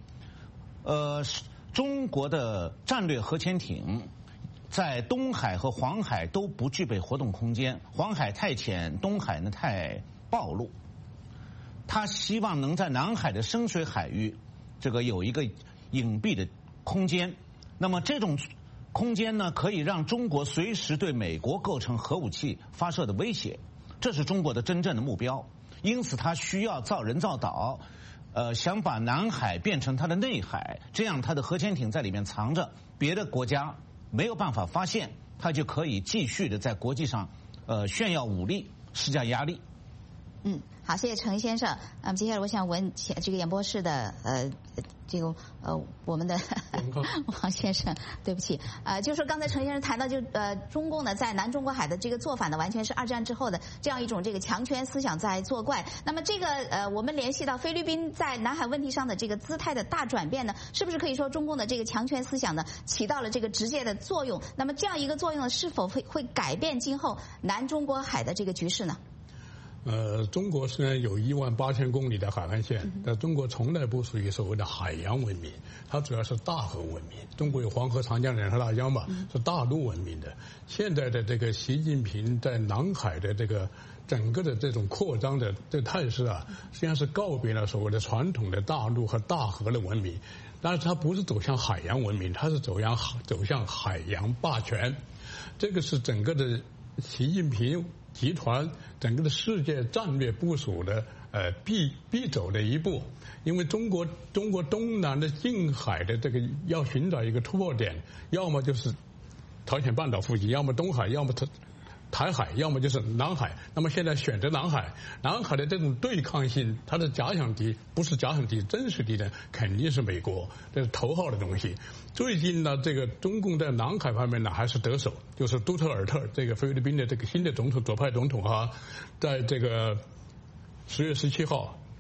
中国的战略核潜艇在东海和黄海都不具备活动空间，黄海太浅，东海呢太暴露。他希望能在南海的深水海域这个有一个隐蔽的空间，那么这种空间呢，可以让中国随时对美国构成核武器发射的威胁，这是中国的真正的目标。因此，它需要造人造岛，想把南海变成它的内海，这样它的核潜艇在里面藏着，别的国家没有办法发现，它就可以继续的在国际上炫耀武力，施加压力。 好，谢谢陈先生。那么接下来我想问这个演播室的我们的王先生，对不起，就是说刚才陈先生谈到中共呢在南中国海的这个做法呢，完全是2战之后的这样一种这个强权思想在作怪。那么这个我们联系到菲律宾在南海问题上的这个姿态的大转变呢，是不是可以说中共的这个强权思想呢起到了这个直接的作用？那么这样一个作用呢，是否会改变今后南中国海的这个局势呢？ 中国虽然有18000公里的海岸线，但中国从来不属于所谓的海洋文明，它主要是大河文明。中国有黄河、长江、两河大江嘛，是大陆文明的。现在的这个习近平在南海的这个整个的这种扩张的这态势啊，实际上是告别了所谓的传统的大陆和大河的文明，但是它不是走向海洋文明，它是走向海洋霸权。这个是整个的习近平集团整个的世界战略部署的必走的一步。因为中国东南的近海的这个要寻找一个突破点，要么就是朝鲜半岛附近，要么东海，要么台海，要么就是南海。那么现在选择南海，南海的这种对抗性，它的假想敌不是假想敌，真实敌人肯定是美国，这是头号的东西。最近呢，这个中共在南海方面呢还是得手，就是杜特尔特这个菲律宾的这个新的总统，左派总统啊，在这个10月17号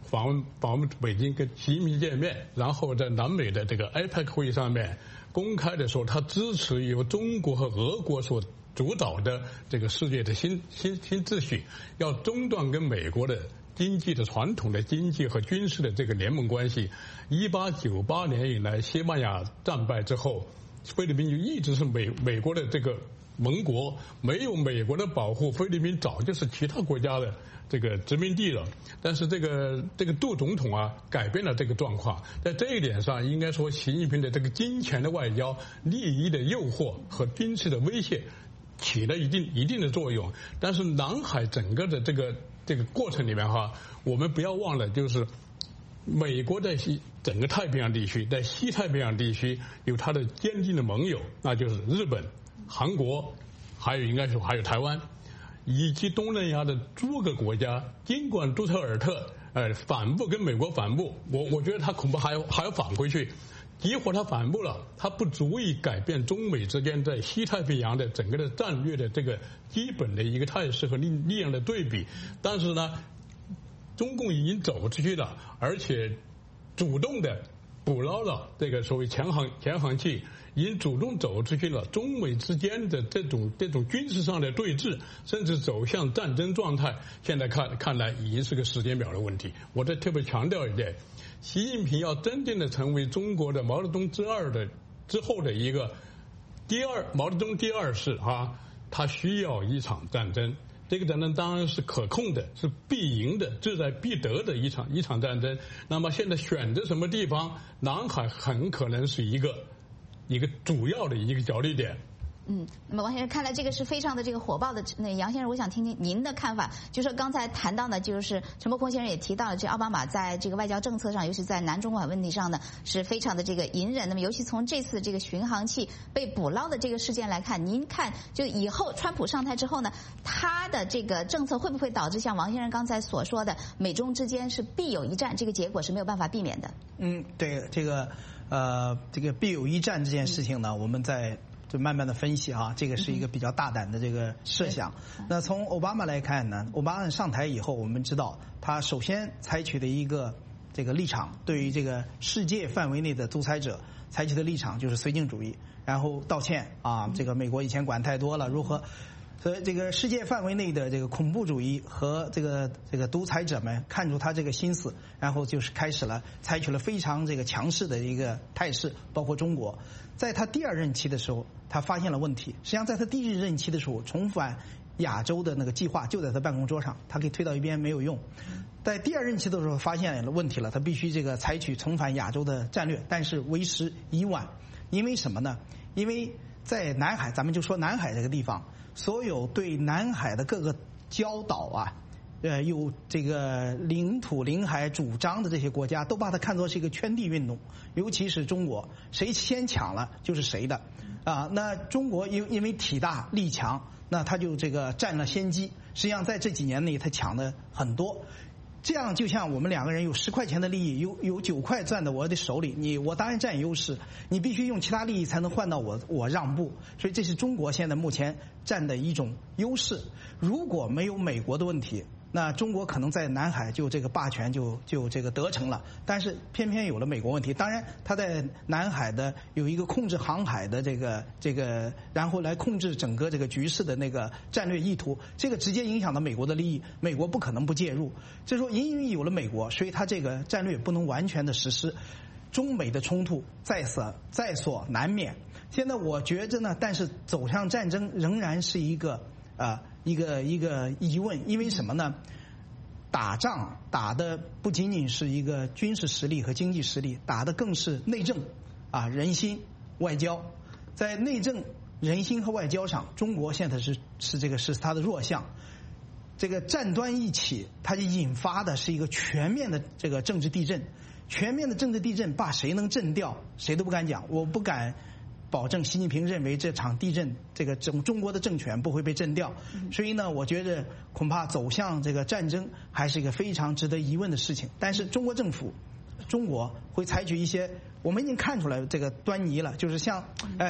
访问北京跟习近平见面，然后在南美的这个 APEC 会议上面公开的说，他支持由中国和俄国所主导的这个世界的新秩序，要中断跟美国的经济的传统的经济和军事的这个联盟关系。1898年以来，西班牙战败之后，菲律宾就一直是美国的这个盟国，没有美国的保护，菲律宾早就是其他国家的这个殖民地了。但是这个杜总统啊，改变了这个状况。在这一点上，应该说习近平的这个金钱的外交、利益的诱惑和军事的威胁起了一定的作用。但是南海整个的这个过程里面哈，我们不要忘了，就是美国在整个太平洋地区，在西太平洋地区有它的坚定的盟友，那就是日本、韩国，还有台湾，以及东南亚的诸个国家。尽管杜特尔特反步跟美国反步，我觉得他恐怕还要反回去。即使他反步了，他不足以改变中美之间在西太平洋的整个的战略的这个基本的一个态势和力量的对比。但是呢，中共已经走出去了，而且主动的捕捞了这个所谓前航器，已经主动走出去了。中美之间的这种军事上的对峙，甚至走向战争状态，现在看来已经是个时间表的问题。我再特别强调一点，习近平要真正的成为中国的毛泽东之后的一个毛泽东第二世他需要一场战争。这个战争当然是可控的，是必赢的，志在必得的一场战争。那么现在选择什么地方，南海很可能是一个主要的一个角力点。 那么王先生，看来这个是非常的这个火爆的。那杨先生，我想听听您的看法。就是刚才谈到呢，就是陈伯空先生也提到了，这奥巴马在这个外交政策上，尤其在南中国海问题上呢，是非常的这个隐忍。那么尤其从这次这个巡航器被捕捞的这个事件来看，您看就以后川普上台之后呢，他的这个政策会不会导致像王先生刚才所说的美中之间是必有一战，这个结果是没有办法避免的？ 对，这个必有一战这件事情呢，我们就慢慢的分析这个是一个比较大胆的这个设想。那从奥巴马来看呢，奥巴马上台以后，我们知道他首先采取的一个这个立场，对于这个世界范围内的独裁者采取的立场就是绥靖主义，然后道歉这个美国以前管太多了，如何。所以这个世界范围内的这个恐怖主义和这个独裁者们看出他这个心思，然后就是开始了采取了非常这个强势的一个态势，包括中国。在他第二任期的时候，他发现了问题。实际上，在他第一任期的时候，重返亚洲的那个计划就在他办公桌上，他可以推到一边没有用。在第二任期的时候发现了问题了，他必须这个采取重返亚洲的战略，但是为时已晚。因为什么呢？因为在南海，咱们就说南海这个地方，所有对南海的各个礁岛有这个领土领海主张的这些国家，都把它看作是一个圈地运动，尤其是中国，谁先抢了就是谁的那中国因为体大力强，那他就这个占了先机。实际上在这几年内，他抢的很多。这样就像我们两个人有10块钱的利益，有9块攥在我的手里，我当然占优势，你必须用其他利益才能换到我让步。所以这是中国现在目前占的一种优势。如果没有美国的问题，那中国可能在南海就这个霸权就这个得逞了。但是偏偏有了美国问题，当然他在南海的有一个控制航海的这个，然后来控制整个这个局势的那个战略意图，这个直接影响到美国的利益，美国不可能不介入。所以说，因为有了美国，所以他这个战略不能完全的实施。中美的冲突在所难免。现在我觉着呢，但是走向战争仍然是一个疑问。因为什么呢？打仗打的不仅仅是一个军事实力和经济实力，打的更是内政人心外交。在内政人心和外交上，中国现在是它的弱项。这个战端一起，它就引发的是一个全面的这个政治地震。全面的政治地震把谁能震掉，谁都不敢讲。我不敢保证习近平认为这场地震这个中国的政权不会被震掉。所以呢，我觉得恐怕走向这个战争还是一个非常值得疑问的事情。但是中国政府，中国会采取一些，我们已经看出来这个端倪了，就是像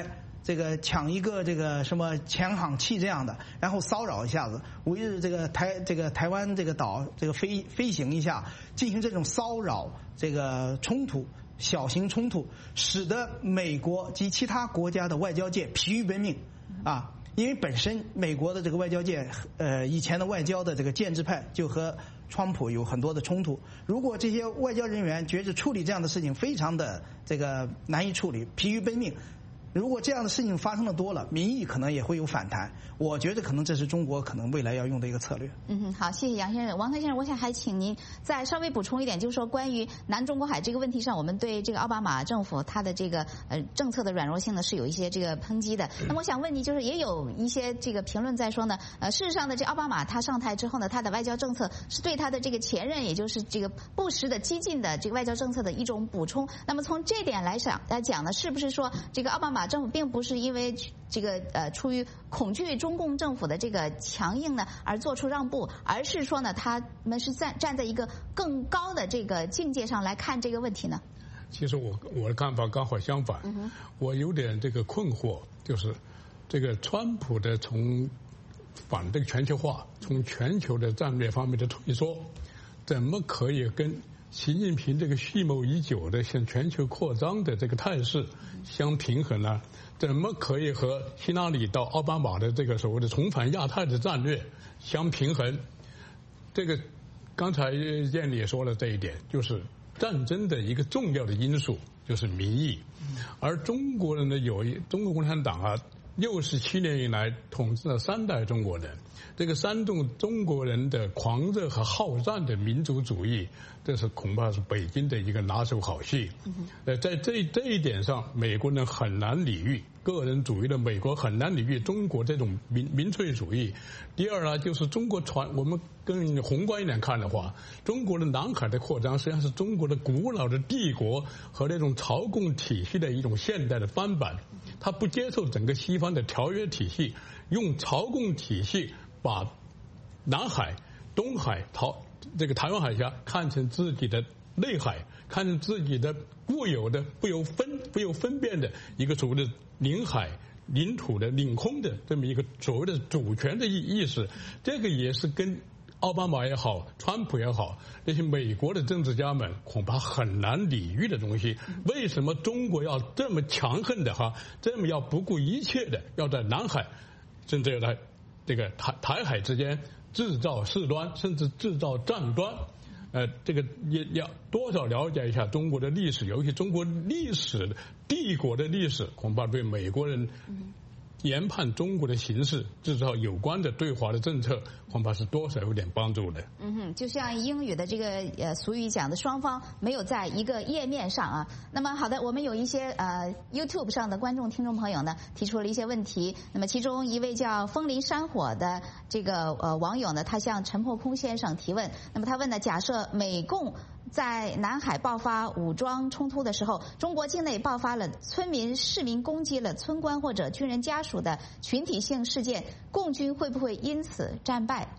这个抢一个这个什么前航器这样的，然后骚扰一下子，围着这个台湾这个岛这个飞行一下，进行这种骚扰这个冲突。小型冲突使得美国及其他国家的外交界疲于奔命啊，因为本身美国的这个外交界以前的外交的这个建制派就和川普有很多的冲突，如果这些外交人员觉得处理这样的事情非常的这个难以处理，疲于奔命，如果这样的事情发生的多了，民意可能也会有反弹。我觉得可能这是中国可能未来要用的一个策略。 好，谢谢杨先生。王腾先生，我想还请您再稍微补充一点，就是说关于南中国海这个问题上，我们对这个奥巴马政府他的这个政策的软弱性呢是有一些这个抨击的。那么我想问你，就是也有一些这个评论在说呢，事实上呢，这奥巴马他上台之后呢，他的外交政策是对他的这个前任，也就是这个布什的激进的这个外交政策的一种补充。那么从这点来讲呢，是不是说这个奥巴马政府并不是因为这个出于恐惧中共政府的这个强硬呢而做出让步，而是说呢他们是站在一个更高的这个境界上来看这个问题呢？ 其实我的看法刚好相反，我有点这个困惑，就是这个川普的从反对全球化，从全球的战略方面的退缩，怎么可以跟习近平这个蓄谋已久的向全球扩张的这个态势相平衡呢？怎么可以和希拉里到奥巴马的这个所谓的重返亚太的战略相平衡？这个刚才燕里也说了这一点，就是战争的一个重要的因素就是民意，而中国人呢，中国共产党啊，67年以来统治了3代中国人，这个煽动中国人的狂热和好战的民族主义，这是恐怕是北京的一个拿手好戏。在这一点上，美国人很难理喻个人主义的美国很难理喻中国这种民粹主义。第二呢，就是中国我们更宏观一点看的话，中国的南海的扩张实际上是中国的古老的帝国和那种朝贡体系的一种现代的翻版。他不接受整个西方的条约体系，用朝贡体系把南海、东海、这个台湾海峡看成自己的内海，看成自己的固有的不由分辨的一个所谓的领海、领土的领空的这么一个所谓的主权的意识，这个也是跟奥巴马也好，川普也好，那些美国的政治家们恐怕很难理喻的东西。为什么中国要这么强横的这么要不顾一切的要在南海，甚至要在这个台海之间制造事端，甚至制造战端？这个也要多少了解一下中国的历史，尤其中国历史帝国的历史，恐怕对美国人研判中国的形势，制造有关的对华的政策，恐怕是多少有点帮助的。 就像英语的这个俗语讲的，双方没有在一个页面上啊。那么好的，我们有一些YouTube 上的观众听众朋友呢提出了一些问题。那么其中一位叫风林山火的这个网友呢，他向陈破空先生提问。那么他问呢，假设美共在南海爆发武装冲突的时候，中国境内爆发了市民攻击了村官或者军人家属的群体性事件，共军会不会因此战败？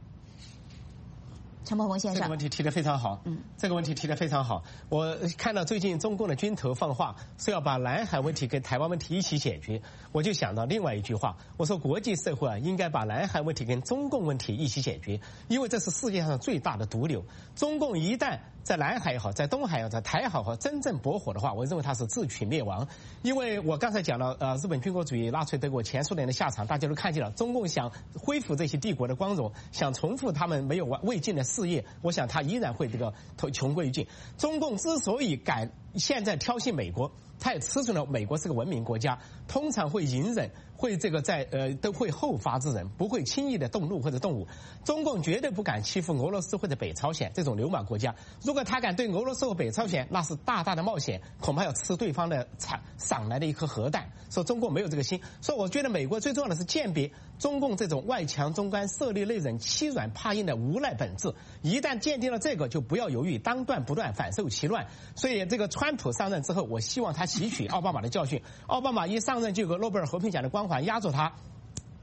陈破空先生， 这个问题提得非常好。这个问题提得非常好。我看到最近中共的军头放话说要把南海问题跟台湾问题一起解决，我就想到另外一句话，我说国际社会应该把南海问题跟中共问题一起解决，因为这是世界上最大的毒瘤。中共一旦在南海也好，在东海也好，在台海也好，真正搏火的话，我认为它是自取灭亡。因为我刚才讲了，日本军国主义、纳粹德国、前苏联的下场，大家都看见了。中共想恢复这些帝国的光荣，想重复他们没有未尽的事业，我想他依然会这个穷归于尽。中共之所以敢现在挑衅美国，他也吃准了美国是个文明国家，通常会隐忍，会这个都会后发制人，不会轻易的动怒或者动武。中共绝对不敢欺负俄罗斯或者北朝鲜这种流氓国家。如果他敢对俄罗斯和北朝鲜，那是大大的冒险，恐怕要吃对方的赏来的一颗核弹。说中共没有这个心，所以我觉得美国最重要的是鉴别中共这种外强中干、色厉内荏、欺软怕硬的无赖本质。一旦鉴定了这个，就不要犹豫，当断不断，反受其乱。所以这个川普上任之后，我希望他吸取奥巴马的教训。奥巴马一上任就有个诺贝尔和平奖的光环压着他，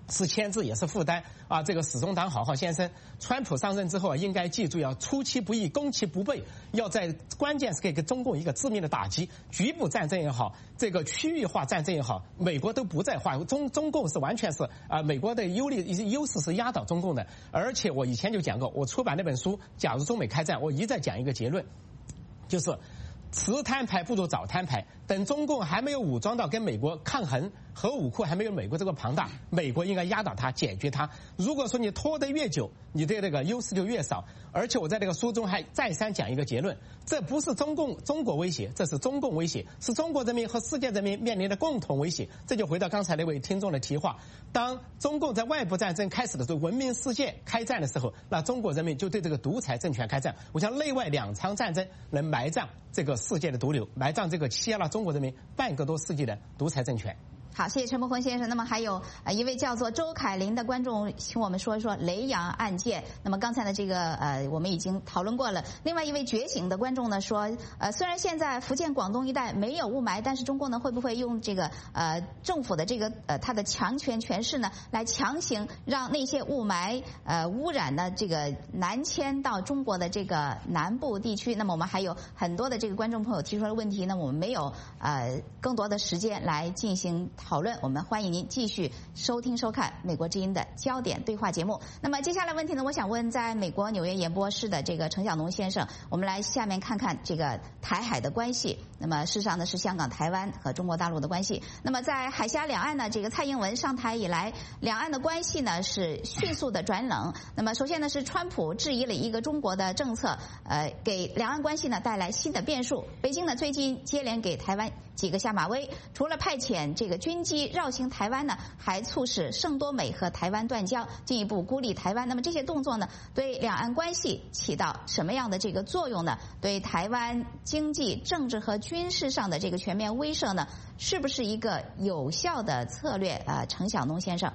是牵制也是负担啊！这个始终党好先生，川普上任之后应该记住要出其不意，攻其不备，要在关键时刻给中共一个致命的打击。局部战争也好，这个区域化战争也好，美国都不在话，中共是完全是美国的优势是压倒中共的。而且我以前就讲过，我出版那本书《假如中美开战》，我一再讲一个结论，就是迟摊牌不如早摊牌。等中共还没有武装到跟美国抗衡，核武库还没有美国这个庞大，美国应该压倒它，解决它。如果说你拖得越久，你的这个优势就越少。而且我在这个书中还再三讲一个结论，这不是中国威胁，这是中共威胁，是中国人民和世界人民面临的共同威胁。这就回到刚才那位听众的提话，当中共在外部战争开始的时候，文明世界开战的时候，那中国人民就对这个独裁政权开战。我想内外两场战争能埋葬这个世界的毒瘤，埋葬这个欺压了中国人民半个多世纪的独裁政权。 好，谢谢陈伯宏先生。那么还有一位叫做周凯林的观众，请我们说一说雷洋案件。那么刚才的这个我们已经讨论过了。另外一位觉醒的观众呢说，虽然现在福建、广东一带没有雾霾，但是中共呢会不会用这个政府的这个它的强权权势呢，来强行让那些雾霾污染的这个南迁到中国的这个南部地区？那么我们还有很多的这个观众朋友提出的问题呢，我们没有更多的时间来进行讨论，我们欢迎您继续收听收看美国之音的焦点对话节目。那么接下来问题呢，我想问在美国纽约演播室的这个程晓农先生，我们来下面看看这个台海的关系。那么事实上呢是香港、台湾和中国大陆的关系。那么在海峡两岸呢，这个蔡英文上台以来，两岸的关系呢是迅速的转冷。那么首先呢是川普质疑了一个中国的政策，给两岸关系呢带来新的变数。北京呢最近接连给台湾几个下马威，除了派遣这个军机绕行台湾呢，还促使圣多美和台湾断交，进一步孤立台湾。那么这些动作呢，对两岸关系起到什么样的这个作用呢？对台湾经济、政治和军事上的这个全面威慑呢，是不是一个有效的策略？程晓农先生。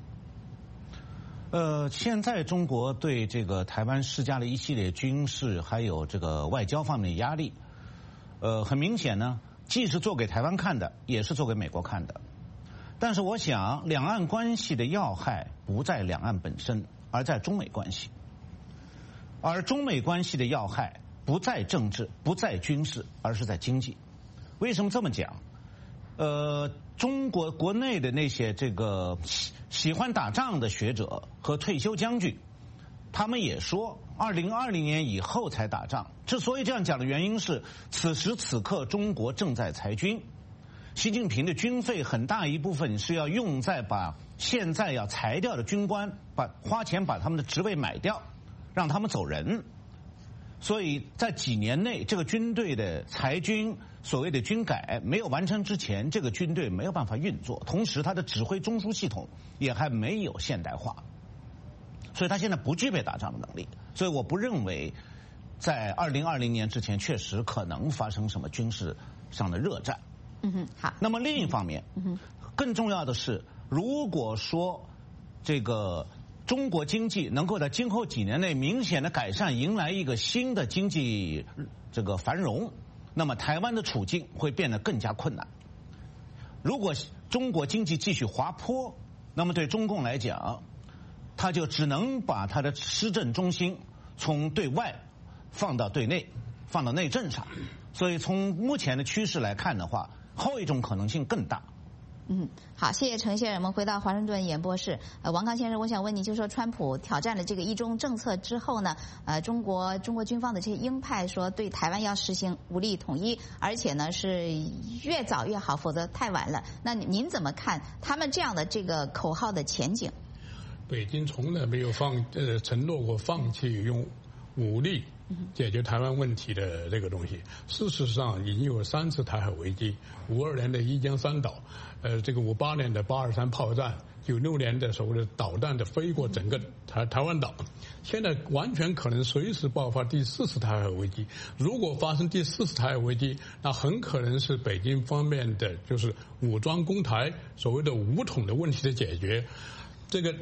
现在中国对这个台湾施加了一系列军事还有这个外交方面的压力，很明显呢，既是做给台湾看的，也是做给美国看的。但是我想，两岸关系的要害不在两岸本身，而在中美关系。而中美关系的要害不在政治，不在军事，而是在经济。为什么这么讲？中国国内的那些这个喜欢打仗的学者和退休将军，他们也说2020年以后才打仗。之所以这样讲的原因是，此时此刻中国正在裁军，习近平的军费很大一部分是要用在把现在要裁掉的军官花钱把他们的职位买掉，让他们走人。所以在几年内，这个军队的裁军，所谓的军改没有完成之前，这个军队没有办法运作，同时它的指挥中枢系统也还没有现代化，所以他现在不具备打仗的能力。所以我不认为在2020年之前确实可能发生什么军事上的热战。 好。 那么另一方面，更重要的是，如果说这个中国经济能够在今后几年内明显的改善，迎来一个新的经济这个繁荣，那么台湾的处境会变得更加困难。如果中国经济继续滑坡，那么对中共来讲，他就只能把他的施政中心从对外放到对内，放到内政上。所以从目前的趋势来看的话，后一种可能性更大。 好，谢谢程先生。我们回到华盛顿演播室。王康先生，我想问你，就说川普挑战了这个一中政策之后呢，中国军方的这些鹰派说对台湾要实行武力统一，而且呢是越早越好，否则太晚了。那您怎么看他们这样的这个口号的前景？ 北京从来没有承诺过放弃用武力解决台湾问题的这个东西。事实上，已经有3次台海危机：52年的一江三岛，这个58年的823炮战，96年的所谓的导弹的飞过整个台湾岛。现在完全可能随时爆发第4次台海危机。如果发生第4次台海危机，那很可能是北京方面的就是武装攻台，所谓的武统的问题的解决。这个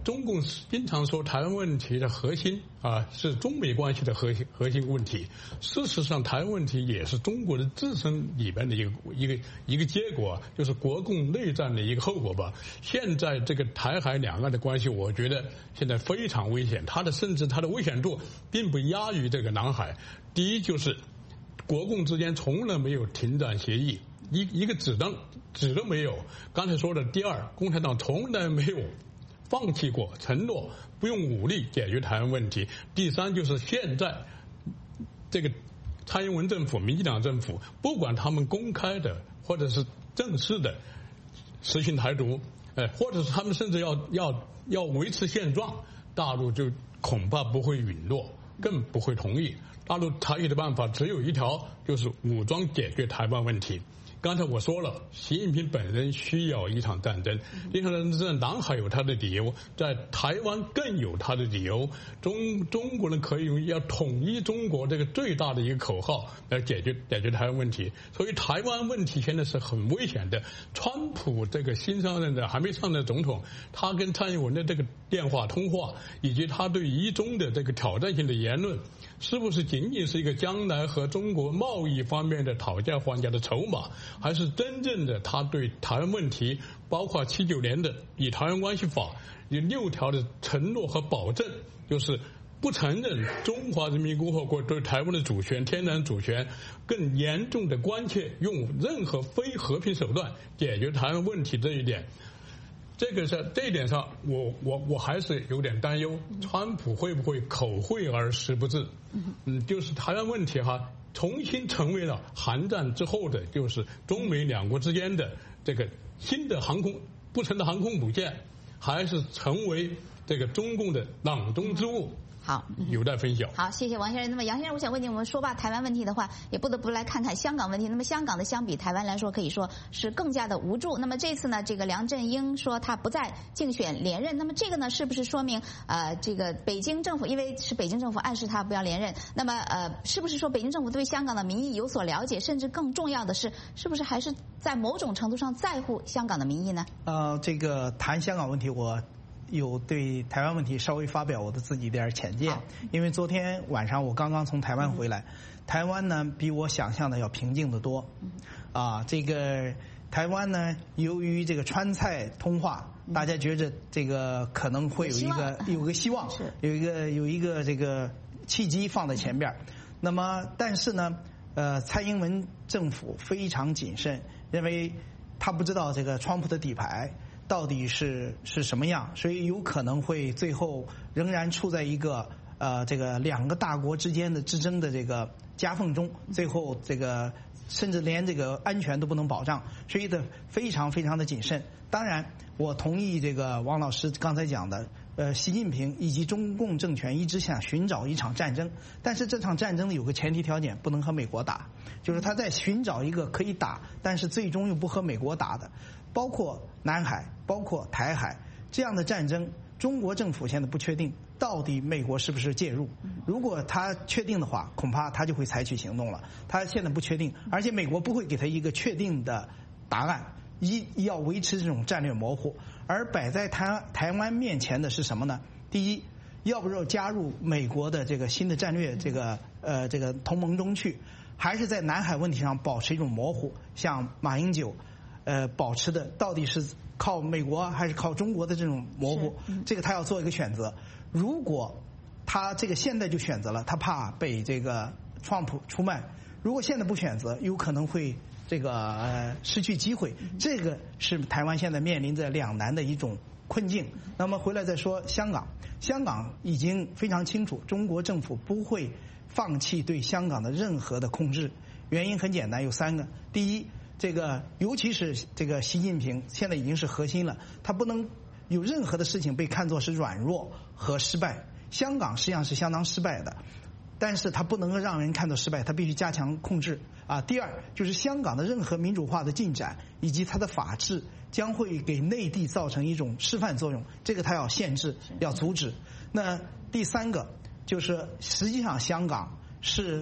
中共经常说台湾问题的核心是中美关系的核心问题。事实上，台湾问题也是中国的自身里边的一个结果，就是国共内战的一个后果吧。现在这个台海两岸的关系，我觉得现在非常危险，甚至它的危险度并不亚于这个南海。第一就是国共之间从来没有停战协议，一个纸都没有。刚才说的第二，共产党从来没有放弃过承诺不用武力解决台湾问题。第三就是现在这个蔡英文政府、民进党政府，不管他们公开的或者是正式的实行台独，或者是他们甚至要维持现状，大陆就恐怕不会允诺，更不会同意。大陆采取的办法只有一条，就是武装解决台湾问题。刚才我说了，习近平本人需要一场战争，这场战争在南海有他的理由，在台湾更有他的理由。中国人可以用要统一中国这个最大的一个口号来解决台湾问题。所以台湾问题现在是很危险的。川普这个新上任的还没上任的总统，他跟蔡英文的这个电话通话，以及他对一中的这个挑战性的言论，是不是仅仅是一个将来和中国贸易方面的讨价还价的筹码，还是真正的他对台湾问题，包括79年的以台湾关系法有6条的承诺和保证，就是不承认中华人民共和国对台湾的主权、天然主权，更严重的关切用任何非和平手段解决台湾问题这一点。这一点上，我还是有点担忧，川普会不会口惠而实不至？就是台湾问题重新成为了韩战之后的，就是中美两国之间的这个新的不成的航空母舰，还是成为这个中共的囊中之物？ 好， 有待分晓。 好，谢谢王先生。那么杨先生，我想问你，我们说罢台湾问题的话，也不得不来看看香港问题。那么香港的相比台湾来说，可以说是更加的无助。那么这次呢，这个梁振英说他不再竞选连任，那么这个呢，是不是说明这个北京政府，因为是北京政府暗示他不要连任，那么是不是说北京政府对香港的民意有所了解，甚至更重要的是，是不是还是在某种程度上在乎香港的民意呢？ 这个谈香港问题，我有对台湾问题稍微发表我的自己一点浅见，因为昨天晚上我刚刚从台湾回来，台湾呢比我想象的要平静得多。这个台湾呢，由于这个川菜通话，大家觉着这个可能会有个希望，有一个这个契机放在前边。那么，但是呢，蔡英文政府非常谨慎，认为他不知道这个川普的底牌到底是什么样，所以有可能会最后仍然处在一个这个两个大国之间的之争的这个夹缝中，最后这个甚至连这个安全都不能保障，所以非常非常的谨慎。当然，我同意这个王老师刚才讲的，习近平以及中共政权一直想寻找一场战争，但是这场战争有个前提条件，不能和美国打，就是他在寻找一个可以打，但是最终又不和美国打的，包括南海，包括台海这样的战争，中国政府现在不确定到底美国是不是介入。如果他确定的话，恐怕他就会采取行动了。他现在不确定，而且美国不会给他一个确定的答案，要维持这种战略模糊。而摆在台湾面前的是什么呢？第一，要不要加入美国的这个新的战略这个同盟中去，还是在南海问题上保持一种模糊，像马英九保持的到底是靠美国还是靠中国的这种模糊，这个他要做一个选择。如果他这个现在就选择了，他怕被这个川普出卖，如果现在不选择，有可能会这个失去机会。这个是台湾现在面临着两难的一种困境。那么回来再说香港，香港已经非常清楚，中国政府不会放弃对香港的任何的控制。原因很简单，有3个。第一，这个尤其是这个习近平现在已经是核心了，他不能有任何的事情被看作是软弱和失败。香港实际上是相当失败的，但是他不能够让人看到失败，他必须加强控制。第二，就是香港的任何民主化的进展以及它的法治将会给内地造成一种示范作用，这个他要限制，要阻止。那第3个就是实际上香港是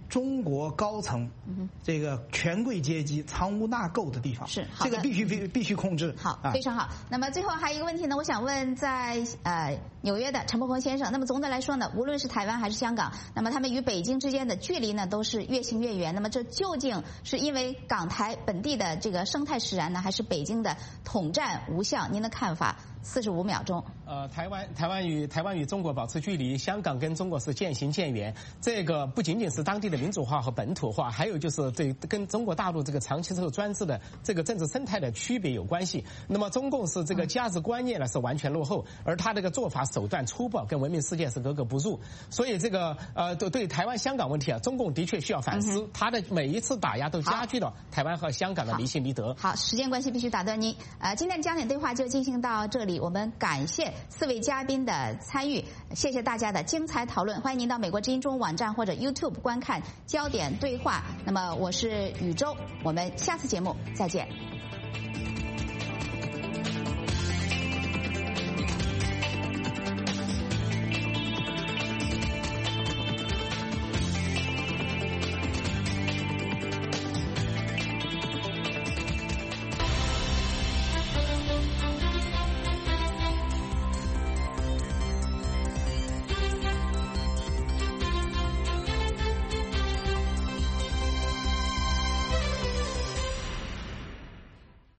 中国高层这个权贵阶级藏污纳垢的地方， 是这个必须控制。 好，非常好。那么最后还有一个问题呢，我想问在纽约的陈伯宏先生。那么总的来说呢，无论是台湾还是香港，那么他们与北京之间的距离呢都是越行越远。那么这究竟是因为港台本地的这个生态使然呢，还是北京的统战无效？您的看法？45秒钟。 台湾与中国保持距离，香港跟中国是渐行渐远。这个不仅仅是当地的民主化和本土化，还有就是对跟中国大陆这个长期受专制的这个政治生态的区别有关系。那么中共是这个价值观念呢是完全落后，而他这个做法手段粗暴，跟文明世界是格格不入。所以这个对台湾香港问题啊，中共的确需要反思，他的每一次打压都加剧了台湾和香港的离心离德。 好，时间关系必须打断您。今天的焦点对话就进行到这里，我们感谢4位嘉宾的参与，谢谢大家的精彩讨论。欢迎您到美国之音中文网站或者 YouTube 观看焦点对话。那么我是宇宙，我们下次节目再见。